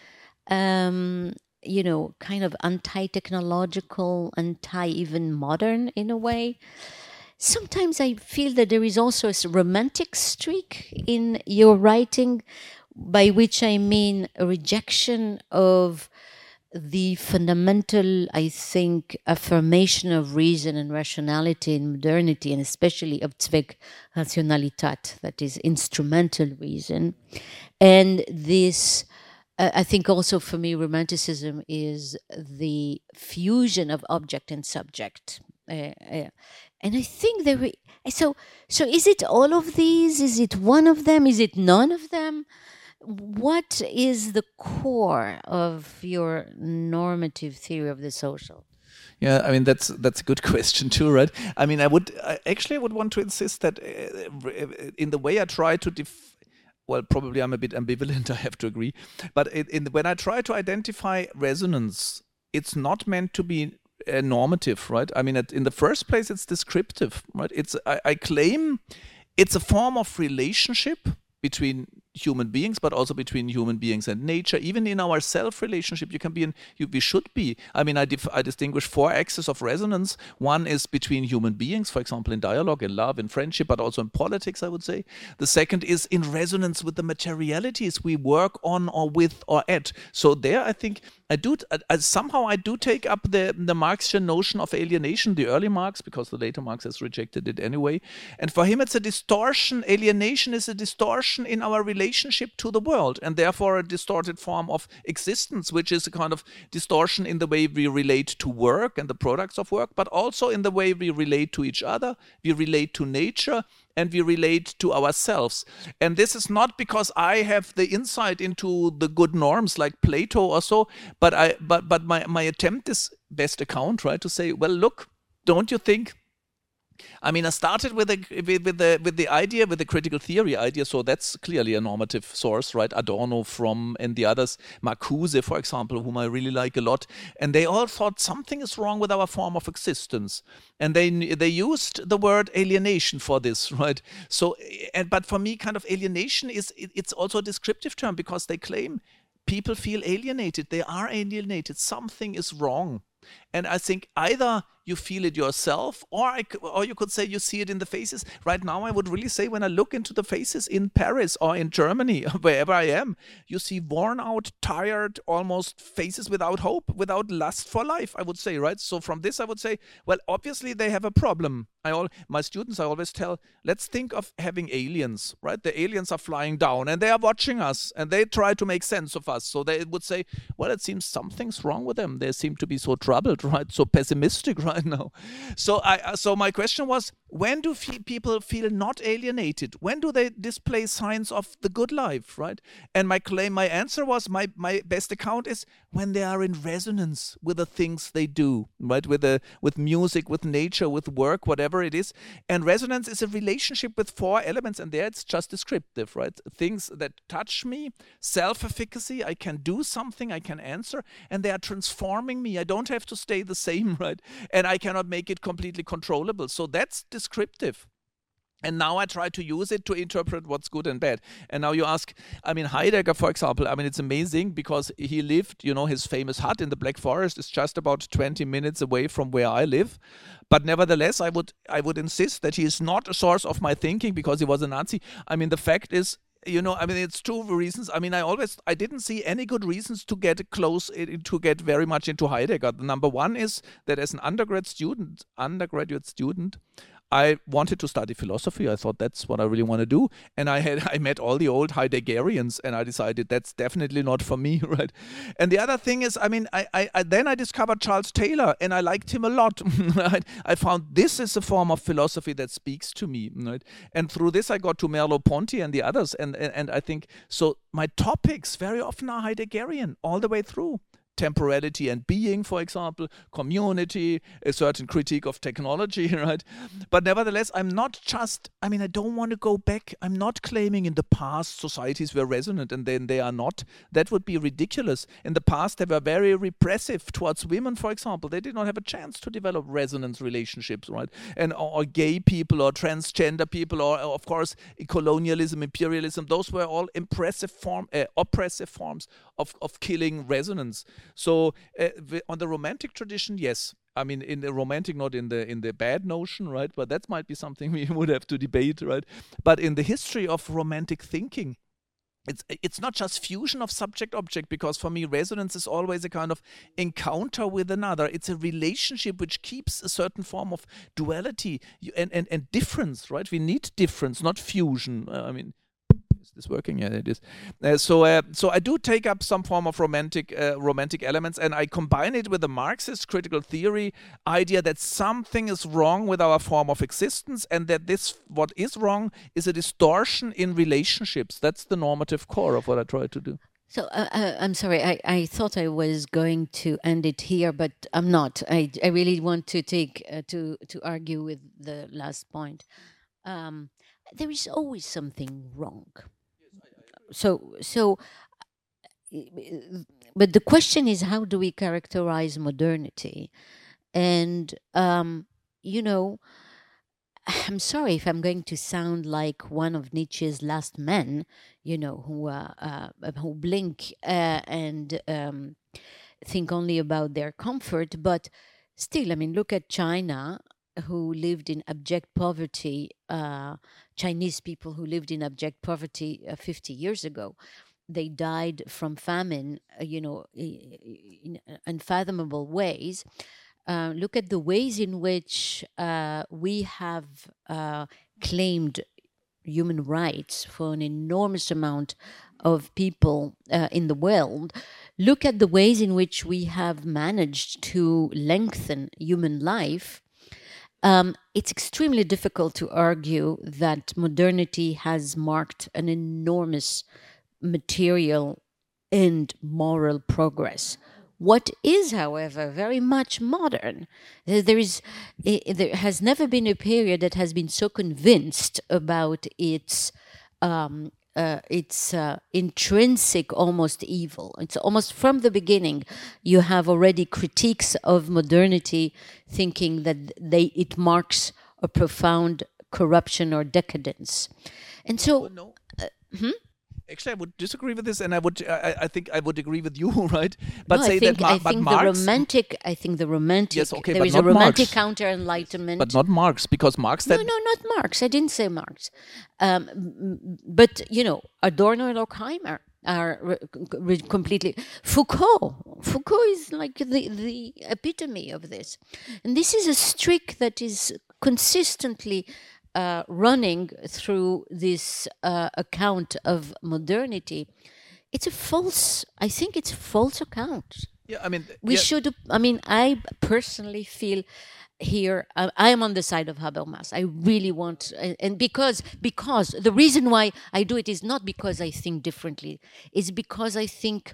um, you know, kind of anti-technological, anti-even modern in a way. Sometimes I feel that there is also a romantic streak in your writing, by which I mean a rejection of the fundamental, I think, affirmation of reason and rationality in modernity, and especially of Zweckrationalität, that is instrumental reason. And this, uh, I think also for me, Romanticism is the fusion of object and subject. Uh, uh, and I think there, re- so, so is it all of these? Is it one of them? Is it none of them? What is the core of your normative theory of the social? Yeah, I mean that's that's a good question too, right? I mean, I would I actually I would want to insist that uh, in the way I try to def- well, probably I'm a bit ambivalent, I have to agree, but in, in when I try to identify resonance, it's not meant to be uh, normative, right? I mean, at, in the first place, it's descriptive, right? It's I, I claim it's a form of relationship between human beings, but also between human beings and nature. Even in our self-relationship, you can be in, you, we should be. I mean, I, dif- I distinguish four axes of resonance. One is between human beings, for example, in dialogue, in love, in friendship, but also in politics, I would say. The second is in resonance with the materialities we work on or with or at. So there, I think, I do I, somehow I do take up the, the Marxian notion of alienation, the early Marx, because the later Marx has rejected it anyway. And for him, it's a distortion. Alienation is a distortion in our relationship to the world, and therefore a distorted form of existence, which is a kind of distortion in the way we relate to work and the products of work, but also in the way we relate to each other, we relate to nature, and we relate to ourselves. And this is not because I have the insight into the good norms like Plato or so, but I but but my, my attempt is best account, right, to say, well, look, don't you think, I mean, I started with, a, with, with, the, with the idea, with the critical theory idea, so that's clearly a normative source, right? Adorno, Fromm, and the others, Marcuse, for example, whom I really like a lot, and they all thought something is wrong with our form of existence, and they they used the word alienation for this, right? So, and but for me, kind of alienation is, it, it's also a descriptive term, because they claim people feel alienated, they are alienated, something is wrong. And I think either you feel it yourself, or I, or you could say you see it in the faces. Right now, I would really say when I look into the faces in Paris or in Germany, wherever I am, you see worn out, tired, almost faces without hope, without lust for life, I would say, right? So from this, I would say, well, obviously they have a problem. I all my students, I always tell, let's think of having aliens, right? The aliens are flying down and they are watching us and they try to make sense of us. So they would say, well, it seems something's wrong with them. They seem to be so troubled, right? So pessimistic right now. So I, so my question was, when do fe- people feel not alienated? When do they display signs of the good life, right? And my claim, my answer was, my, my best account is when they are in resonance with the things they do, right? With the, with music, with nature, with work, whatever it is. And resonance is a relationship with four elements, and there it's just descriptive, right? Things that touch me, self-efficacy, I can do something, I can answer, and they are transforming me. I don't have to stay the same, right? And I cannot make it completely controllable. So that's descriptive. And now I try to use it to interpret what's good and bad. And now you ask, I mean, Heidegger, for example, I mean, it's amazing because he lived, you know, his famous hut in the Black Forest is just about twenty minutes away from where I live. But nevertheless, I would I would insist that he is not a source of my thinking because he was a Nazi. I mean, the fact is, you know, I mean, it's two reasons. I mean, I always, I didn't see any good reasons to get close, to get very much into Heidegger. The number one is that as an undergrad student, undergraduate student, I wanted to study philosophy. I thought that's what I really want to do. And I had I met all the old Heideggerians, and I decided that's definitely not for me, right? And the other thing is, I mean, I, I, I then I discovered Charles Taylor, and I liked him a lot. Right? I found this is a form of philosophy that speaks to me, right? And through this, I got to Merleau-Ponty and the others, and, and and I think so. My topics very often are Heideggerian all the way through. Temporality and being, for example, community, a certain critique of technology, right? But nevertheless, I'm not just, I mean, I don't want to go back. I'm not claiming in the past societies were resonant and then they are not. That would be ridiculous. In the past, they were very repressive towards women, for example. They did not have a chance to develop resonance relationships, right? And or, or gay people or transgender people or, of course, colonialism, imperialism, those were all impressive form, uh, oppressive forms of, of killing resonance. So uh, on the romantic tradition, yes. I mean, in the romantic, not in the in the bad notion, right? But that might be something we would have to debate, right? But in the history of romantic thinking, it's it's not just fusion of subject-object, because for me, resonance is always a kind of encounter with another. It's a relationship which keeps a certain form of duality and, and, and difference, right? We need difference, not fusion. Uh, I mean, is this working? Yeah, it is. Uh, so, uh, so I do take up some form of romantic, uh, romantic elements, and I combine it with the Marxist critical theory idea that something is wrong with our form of existence, and that this, what is wrong, is a distortion in relationships. That's the normative core of what I try to do. So uh, uh, I'm sorry, I, I thought I was going to end it here, but I'm not. I, I really want to take uh, to to argue with the last point. Um, there is always something wrong. So so, but the question is, how do we characterize modernity? And um, you know, I'm sorry if I'm going to sound like one of Nietzsche's last men, you know, who uh, uh, who blink uh, and um, think only about their comfort. But still, I mean, look at China, who lived in abject poverty, uh, Chinese people who lived in abject poverty uh, fifty years ago. They died from famine, uh, you know, in unfathomable ways. Uh, look at the ways in which uh, we have uh, claimed human rights for an enormous amount of people uh, in the world. Look at the ways in which we have managed to lengthen human life. Um, it's extremely difficult to argue that modernity has marked an enormous material and moral progress. What is, however, very much modern, there is, there has never been a period that has been so convinced about its um, uh, its uh, intrinsic almost evil. It's almost from the beginning you have already critiques of modernity, thinking that they it marks a profound corruption or decadence, and so. Oh, no. Uh, hmm? Actually, I would disagree with this, and I would, I, I think I would agree with you, right? But no, say I think, that, Ma- I think but the Marx, romantic. I think the romantic. Yes, okay, there but is not a romantic Marx. counter-enlightenment. But not Marx, because Marx. No, That no, not Marx. I didn't say Marx. Um, m- but you know, Adorno and Horkheimer are re- re- completely Foucault. Foucault is like the the epitome of this, and this is a streak that is consistently. Uh, running through this uh, account of modernity, it's a false. I think it's a false account. Yeah, I mean, we yeah. should. I mean, I personally feel here. Uh, I am on the side of Habermas. I really want, and, and because because the reason why I do it is not because I think differently. It's because I think.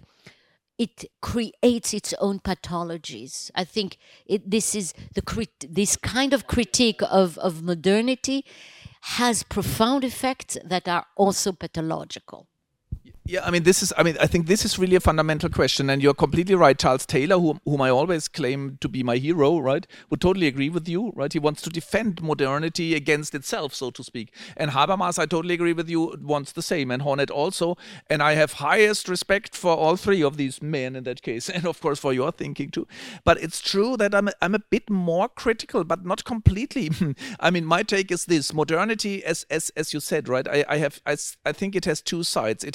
It creates its own pathologies. I think it, this is the crit- this kind of critique of, of modernity has profound effects that are also pathological. Yeah, I mean, this is. I mean, I think this is really a fundamental question, and you're completely right. Charles Taylor, whom, whom I always claim to be my hero, right, would totally agree with you, right? He wants to defend modernity against itself, so to speak. And Habermas, I totally agree with you, wants the same, and Hornet also. And I have highest respect for all three of these men in that case, and of course for your thinking too. But it's true that I'm a, I'm a bit more critical, but not completely. I mean, my take is this: modernity, as as as you said, right? I I have I, I think it has two sides. It has a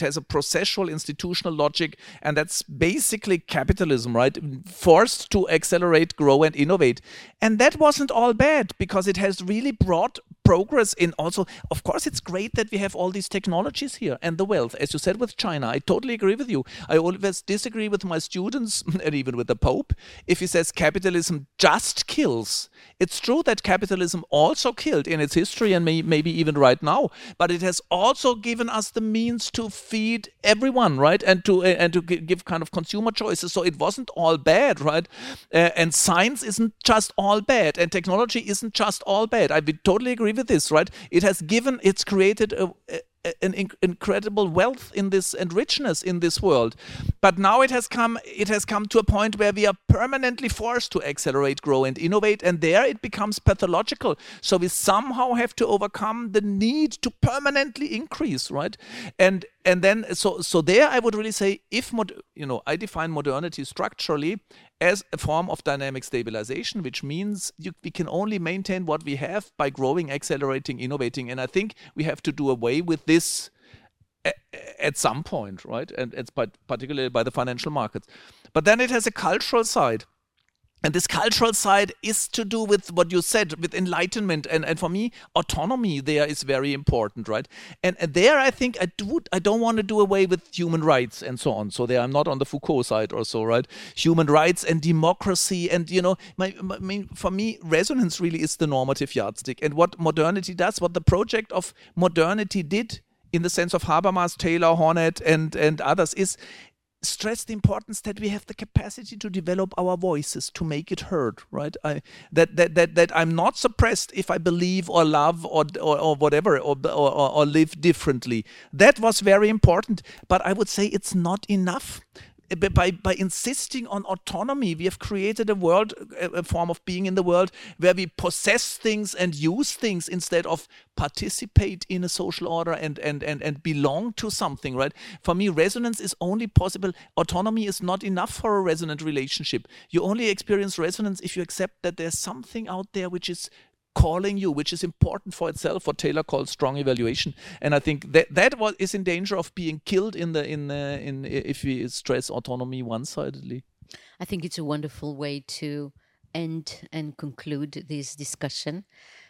processual institutional logic, and that's basically capitalism, right? Forced to accelerate, grow, and innovate. And that wasn't all bad, because it has really brought progress in also, of course, it's great that we have all these technologies here and the wealth, as you said with China. I totally agree with you. I always disagree with my students and even with the Pope if he says capitalism just kills. It's true that capitalism also killed in its history and may, maybe even right now, but it has also given us the means to feed everyone, right? And to uh, and to give kind of consumer choices. So it wasn't all bad, right? Uh, and science isn't just all bad, and technology isn't just all bad. I would totally agree with this, right? It has given, it's created a, a an inc- incredible wealth in this and richness in this world, but now it has come it has come to a point where we are permanently forced to accelerate, grow, and innovate, and there it becomes pathological. So we somehow have to overcome the need to permanently increase, right? And and then so so there I would really say, if mod- you know I define modernity structurally as a form of dynamic stabilization, which means you, we can only maintain what we have by growing, accelerating, innovating. And I think we have to do away with this a, at some point, right? And it's by, particularly by the financial markets. But then it has a cultural side. And this cultural side is to do with what you said, with enlightenment. And, and for me, autonomy there is very important, right? And, and there I think I, do, I don't want to do away with human rights and so on. So there I'm not on the Foucault side or so, right? Human rights and democracy. And, you know, my, my, I mean, for me, resonance really is the normative yardstick. And what modernity does, what the project of modernity did in the sense of Habermas, Taylor, Hornet, and, and others is stress the importance that we have the capacity to develop our voices, to make it heard, right? I, that, that that that I'm not suppressed if I believe or love or or, or whatever or, or or live differently. That was very important, but I would say it's not enough. By, by insisting on autonomy, we have created a world, a form of being in the world where we possess things and use things instead of participate in a social order and, and, and, and belong to something, right? For me, resonance is only possible. Autonomy is not enough for a resonant relationship. You only experience resonance if you accept that there's something out there which is calling you, which is important for itself, what Taylor calls strong evaluation. And I think that that was, is in danger of being killed in the in the, in if we stress autonomy one-sidedly. I think it's a wonderful way to end and conclude this discussion.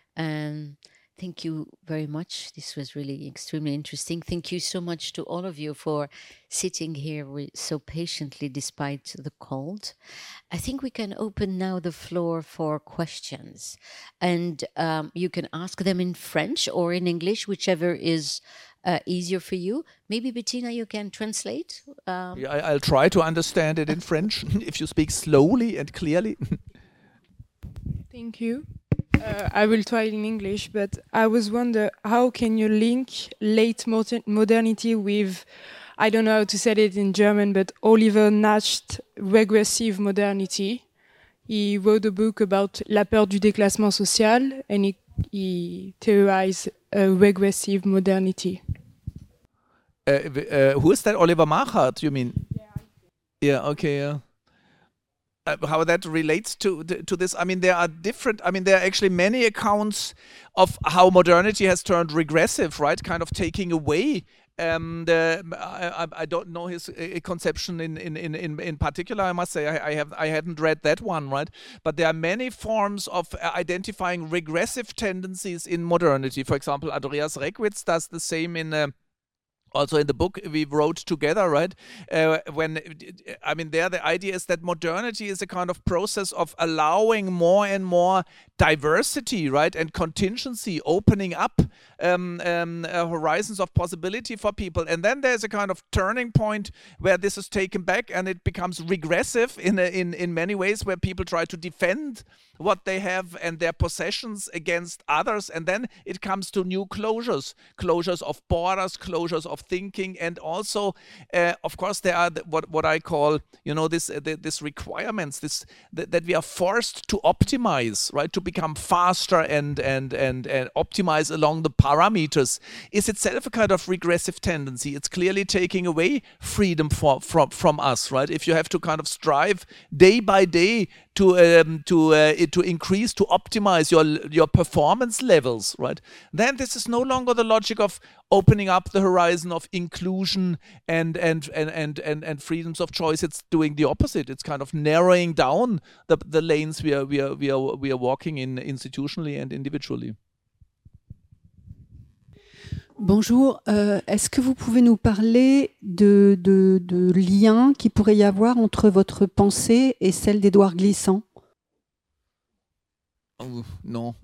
Um, thank you very much. This was really extremely interesting. Thank you so much to all of you for sitting here with, so patiently despite the cold. I think we can open now the floor for questions. And um, you can ask them in French or in English, whichever is uh, easier for you. Maybe, Bettina, you can translate? Um, yeah, I, I'll try to understand it in French, if you speak slowly and clearly. Thank you. Uh, I will try in English, but I was wondering, how can you link late moder- modernity with, I don't know how to say it in German, but Oliver Nacht's regressive modernity. He wrote a book about La peur du déclassement social, and he, he theorized a regressive modernity. Uh, uh, who is that? Oliver Marchart, you mean? Yeah, yeah okay, yeah. Uh, how that relates to, to to this? I mean, there are different. I mean, there are actually many accounts of how modernity has turned regressive, right? Kind of taking away. Um, the I, I don't know his uh, conception in, in, in, in particular. I must say I, I have I hadn't read that one, right? But there are many forms of identifying regressive tendencies in modernity. For example, Andreas Reckwitz does the same in. Uh, Also in the book we wrote together, right? Uh, when I mean, there the idea is that modernity is a kind of process of allowing more and more diversity, right, and contingency, opening up um, um, uh, horizons of possibility for people. And then there's a kind of turning point where this is taken back and it becomes regressive in a, in in many ways, where people try to defend what they have and their possessions against others, and then it comes to new closures, closures of borders, closures of thinking, and also, uh, of course, there are the, what what I call, you know, this uh, the, this requirements, this th- that we are forced to optimize, right, to become faster and and and and optimize along the parameters, is itself a kind of regressive tendency. It's clearly taking away freedom for, from from us, right? If you have to kind of strive day by day to um, to uh, to increase, to optimize your your performance levels, right? Then this is no longer the logic of opening up the horizon of inclusion and and and and and, and freedoms of choice. It's doing the opposite. It's kind of narrowing down the the lanes we are we are we are we are walking in institutionally and individually. Bonjour, euh, est-ce que vous pouvez nous parler de, de, de liens qu'il pourrait y avoir entre votre pensée et celle d'Édouard Glissant? Oh, no.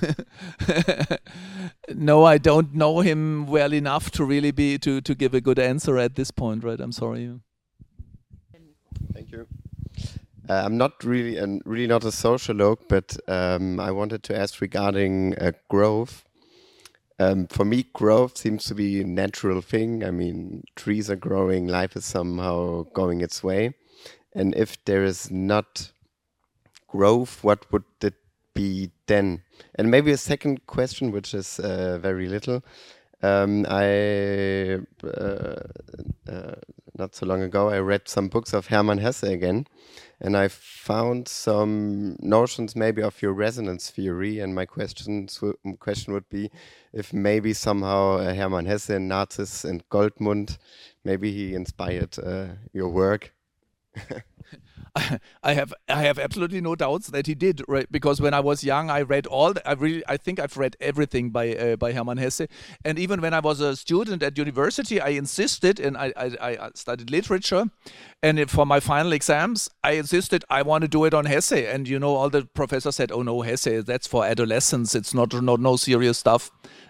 No, I don't know him well enough to really be to, to give a good answer at this point, right? I'm sorry. Thank you. Uh, I'm not really, and really not a sociologue, but um, I wanted to ask regarding uh, growth. Um, for me, growth seems to be a natural thing. I mean, trees are growing, life is somehow going its way. And if there is not growth, what would it be then? And maybe a second question, which is uh, very little. Um, I, uh, uh, not so long ago, I read some books of Hermann Hesse again. And I found some notions maybe of your resonance theory. And my question, question would be if maybe somehow uh, Hermann Hesse, Narziss and Goldmund, maybe he inspired uh, your work. I have I have absolutely no doubts that he did, right? Because when I was young, I read all. The, I really I think I've read everything by uh, by Hermann Hesse, and even when I was a student at university, I insisted, and I I, I studied literature, and for my final exams, I insisted I want to do it on Hesse, and you know all the professors said, oh no, Hesse, that's for adolescents, it's not not no serious stuff.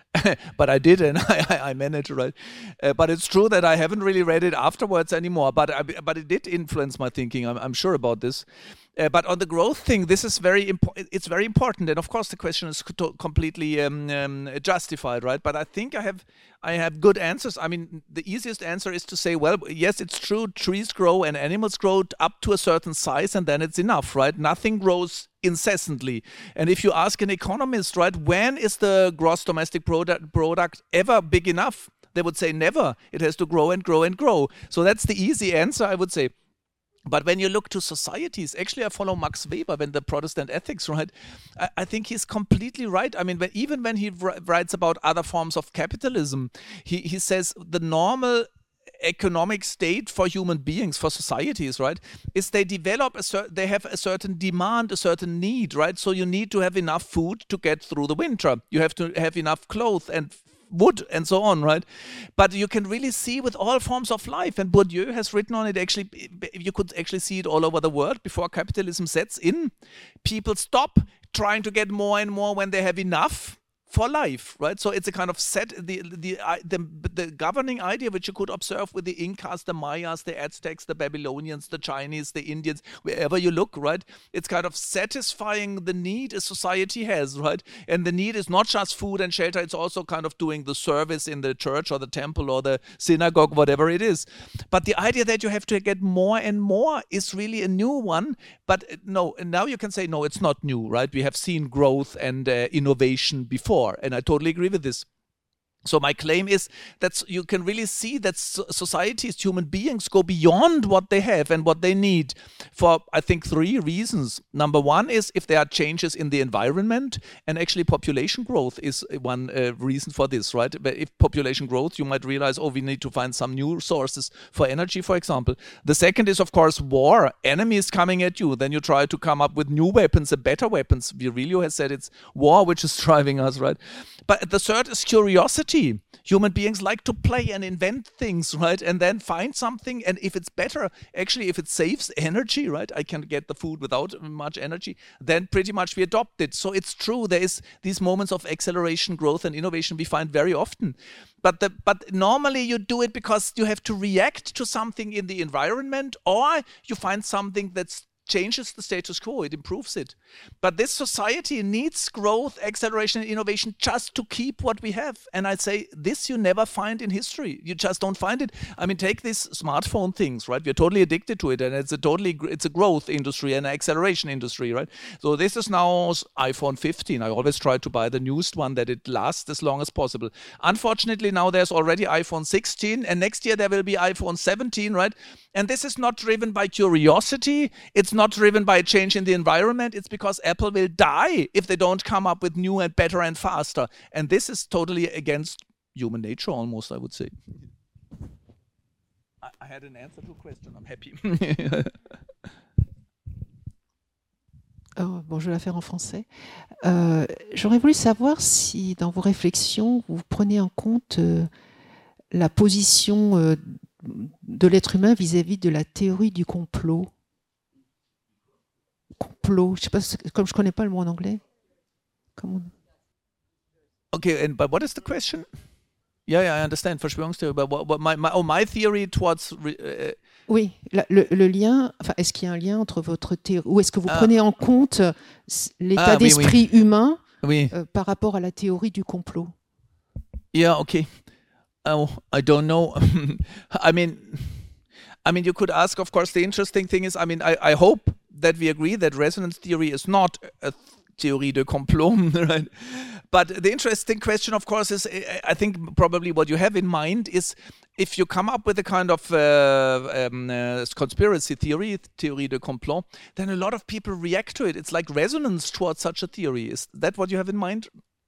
But I did, and I, I managed, right? Uh, but it's true that I haven't really read it afterwards anymore. But I, but it did influence my thinking. I'm, I'm sure about this. Uh, but on the growth thing, this is very important. It's very important, and of course the question is co- completely um, um, justified, right? But I think I have I have good answers. I mean, the easiest answer is to say, well, yes, it's true. Trees grow and animals grow up to a certain size, and then it's enough, right? Nothing grows incessantly. And if you ask an economist, right, when is the gross domestic product product ever big enough? They would say never. It has to grow and grow and grow. So that's the easy answer, I would say. But when you look to societies, actually I follow Max Weber when the Protestant ethics, right? I, I think he's completely right. I mean, when, even when he writes about other forms of capitalism, he, he says the normal economic state for human beings, for societies, right, is they develop, a cer- they have a certain demand, a certain need, right? So you need to have enough food to get through the winter. You have to have enough clothes and wood and so on, right? But you can really see with all forms of life, and Bourdieu has written on it, actually, you could actually see it all over the world before capitalism sets in. People stop trying to get more and more when they have enough for life, right? So it's a kind of set, the, the the the governing idea which you could observe with the Incas, the Mayas, the Aztecs, the Babylonians, the Chinese, the Indians, wherever you look, right? It's kind of satisfying the need a society has, right? And the need is not just food and shelter, it's also kind of doing the service in the church or the temple or the synagogue, whatever it is. But the idea that you have to get more and more is really a new one. But no, now you can say, no, it's not new, right? We have seen growth and uh, innovation before. And I totally agree with this. So my claim is that you can really see that societies, human beings, go beyond what they have and what they need for, I think, three reasons. Number one is if there are changes in the environment, and actually population growth is one uh, reason for this, right? But if population growth, you might realize, oh, we need to find some new sources for energy, for example. The second is, of course, war. Enemies coming at you. Then you try to come up with new weapons and better weapons. Virilio has said it's war which is driving us, right? But the third is curiosity. Human beings like to play and invent things, right? And then find something. And if it's better, actually, if it saves energy, right? I can get the food without much energy. Then pretty much we adopt it. So it's true. There is these moments of acceleration, growth, and innovation we find very often. But the, but normally you do it because you have to react to something in the environment, or you find something that's changes the status quo, it improves it. But this society needs growth, acceleration, and innovation just to keep what we have. And I'd say this you never find in history. You just don't find it. I mean, take these smartphone things, right? We're totally addicted to it, and it's a totally it's a growth industry and an acceleration industry, right? So this is now iPhone fifteen. I always try to buy the newest one that it lasts as long as possible. Unfortunately, now there's already iPhone sixteen, and next year there will be iPhone seventeen, right? And this is not driven by curiosity. It's not not driven by a change in the environment. It's because Apple will die if they don't come up with new and better and faster. And this is totally against human nature, almost, I would say. I, I had an answer to a question. I'm happy. Oh, bon, je vais la faire en français. Euh, j'aurais voulu savoir si, dans vos réflexions, vous prenez en compte euh, la position euh, de l'être humain vis-à-vis de la théorie du complot. Complot, je sais pas, comme je connais pas le mot en anglais. Comment... Okay, and but what is the question? Yeah, yeah, I understand. Verschwörungstheorie, but what, what my, my, oh, my theory towards. Uh, oui, la, le, le lien. Enfin, est-ce qu'il y a un lien entre votre théorie, ou est-ce que vous ah. prenez en compte l'état ah, d'esprit oui, oui. humain oui. Euh, par rapport à la théorie du complot? Yeah, okay. Oh, I don't know. I mean, I mean, you could ask. Of course, the interesting thing is, I mean, I, I hope that we agree that resonance theory is not a théorie de complot, right? But the interesting question, of course, is I think probably what you have in mind is if you come up with a kind of uh, um, uh, conspiracy theory, théorie de complot, then a lot of people react to it. It's like resonance towards such a theory. Is that what you have in mind?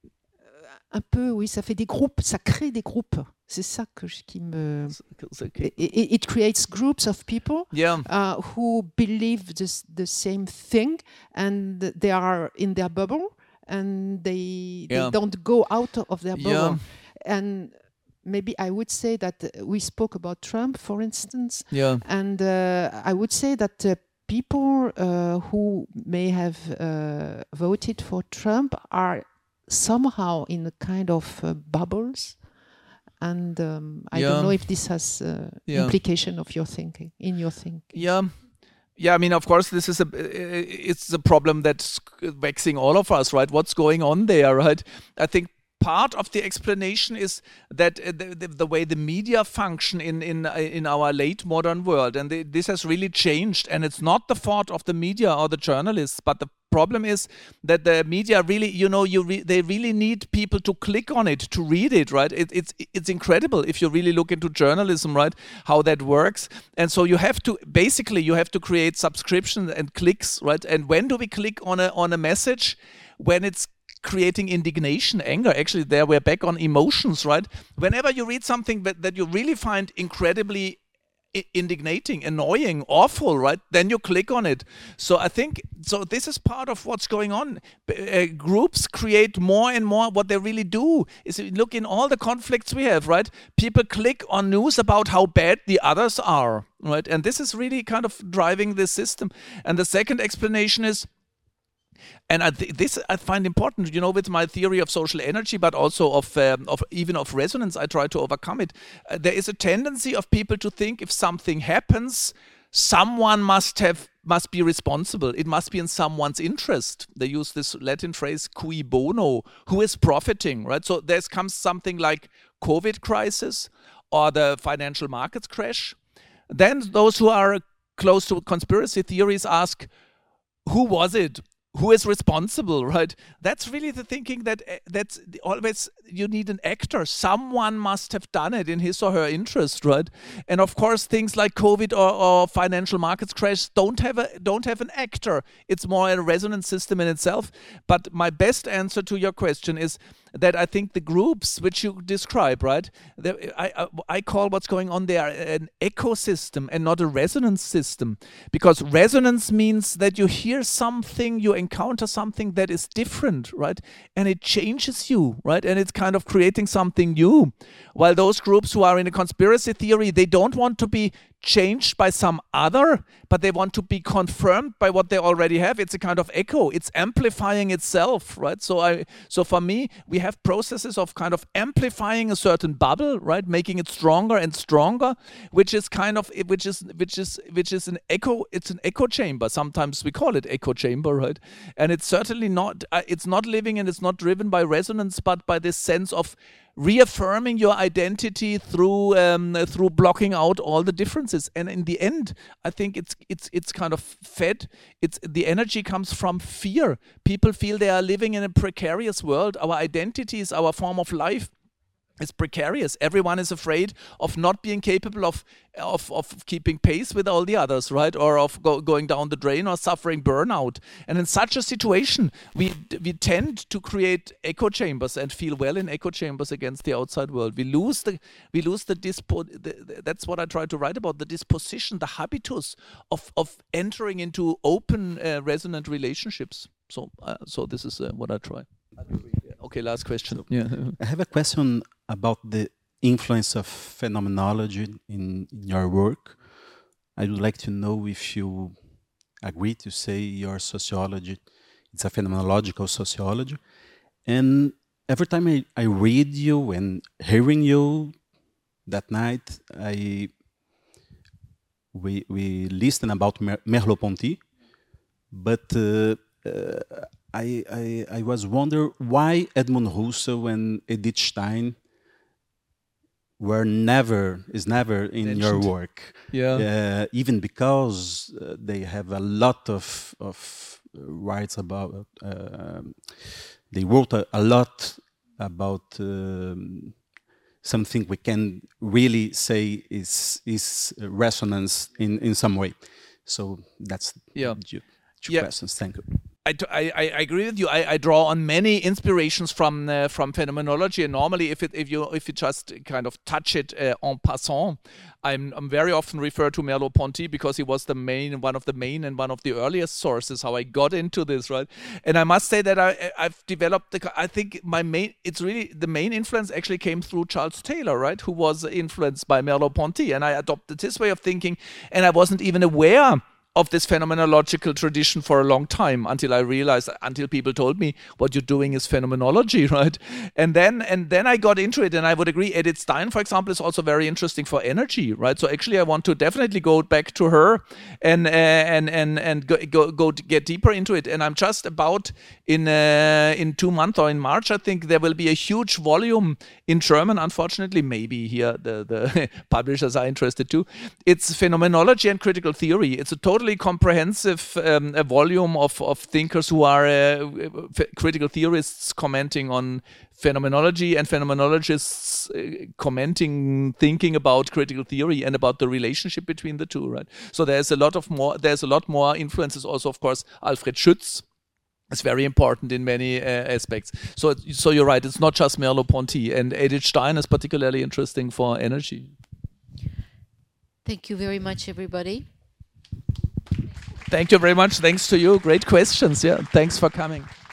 Un peu, oui, ça fait des groupes, ça crée des groupes. C'est ça que je, qui me. Okay. It, it creates groups of people yeah. uh, who believe this, the same thing, and they are in their bubble, and they yeah. they don't go out of their bubble. Yeah. And maybe I would say that we spoke about Trump, for instance, yeah. and uh, I would say that uh, people uh, who may have uh, voted for Trump are somehow in a kind of uh, bubbles, and um, I yeah. don't know if this has uh, yeah. implication of your thinking in your thinking. Yeah, yeah. I mean, of course, this is a it's a problem that's vexing all of us, right? What's going on there, right? I think part of the explanation is that uh, the, the, the way the media function in in in our late modern world, and the, this has really changed. And it's not the fault of the media or the journalists, but the problem is that the media really, you know, you re they really need people to click on it, to read it, right? It, it's it's incredible if you really look into journalism, right? How that works. And so you have to basically you have to create subscriptions and clicks, right? And when do we click on a on a message? When it's creating indignation, anger. Actually, there we're back on emotions, right? Whenever you read something that, that you really find incredibly indignating, annoying, awful, right? Then you click on it. So I think, so this is part of what's going on. Uh, groups create more and more. What they really do is look in all the conflicts we have, right? People click on news about how bad the others are, right? And this is really kind of driving this system. And the second explanation is, and I th this I find important, you know, with my theory of social energy, but also of, um, of even of resonance, I try to overcome it. Uh, there is a tendency of people to think if something happens, someone must have must be responsible. It must be in someone's interest. They use this Latin phrase cui bono, who is profiting, right? So there comes something like COVID crisis or the financial markets crash. Then those who are close to conspiracy theories ask, who was it? Who is responsible, right? That's really the thinking that uh, that's always you need an actor. Someone must have done it in his or her interest, right? And of course, things like COVID or, or financial markets crash don't have a don't have an actor. It's more a resonance system in itself. But my best answer to your question is that I think the groups which you describe, right? The, I, I I call what's going on there an ecosystem and not a resonance system, because resonance means that you hear something, you encounter something that is different, right? And it changes you, right? And it's kind of creating something new. While those groups who are in a conspiracy theory, they don't want to be changed by some other, but they want to be confirmed by what they already have. It's a kind of echo. It's amplifying itself, right? So I, so for me, we have processes of kind of amplifying a certain bubble, right? Making it stronger and stronger, which is kind of, which is, which is, which is an echo. It's an echo chamber. Sometimes we call it echo chamber, right? And it's certainly not, uh, it's not living and it's not driven by resonance, but by this sense of reaffirming your identity through um, through blocking out all the differences. And in the end, I think it's it's it's kind of fed. It's the energy comes from fear. People feel they are living in a precarious world. Our identity is our form of life. is precarious. Everyone is afraid of not being capable of of, of keeping pace with all the others, right? Or of go, going down the drain or suffering burnout. And in such a situation, we we tend to create echo chambers and feel well in echo chambers against the outside world. We lose the we lose the dispo. The, the, that's what I try to write about: the disposition, the habitus of of entering into open, uh, resonant relationships. So, uh, so this is uh, what I try. Okay, last question. Yeah, I have a question about the influence of phenomenology in, in your work. I would like to know if you agree to say your sociology, it's a phenomenological sociology. And every time I, I read you and hearing you that night, I we we listen about Mer Merleau-Ponty, but uh, uh, I, I I was wonder why Edmund Husserl and Edith Stein were never is never in mentioned. your work. Yeah. Uh, even because uh, they have a lot of of writes about. Uh, they wrote a, a lot about um, something we can really say is is resonance in in some way. So that's yeah. two yeah. questions. Thank you. I, I, I agree with you. I, I draw on many inspirations from uh, from phenomenology, and normally, if it if you if you just kind of touch it uh, en passant, I'm I'm very often referred to Merleau-Ponty because he was the main one of the main and one of the earliest sources how I got into this, right? And I must say that I I've developed the I think my main it's really the main influence actually came through Charles Taylor, right? Who was influenced by Merleau-Ponty, and I adopted his way of thinking, and I wasn't even aware of this phenomenological tradition for a long time until I realized, until people told me what you're doing is phenomenology, right? And then and then I got into it, and I would agree. Edith Stein, for example, is also very interesting for energy, right? So actually, I want to definitely go back to her and uh, and and and go, go go get deeper into it. And I'm just about in uh, in two months or in March, I think there will be a huge volume in German. Unfortunately, maybe here the the publishers are interested too. It's phenomenology and critical theory. It's a total comprehensive um, a volume of, of thinkers who are uh, f- critical theorists commenting on phenomenology and phenomenologists uh, commenting, thinking about critical theory and about the relationship between the two, right? So there's a lot of more, there's a lot more influences also, of course, Alfred Schütz is very important in many uh, aspects. So, so you're right, it's not just Merleau-Ponty, and Edith Stein is particularly interesting for energy. Thank you very much, everybody. Thank you very much. Thanks to you. Great questions. Yeah. Thanks for coming.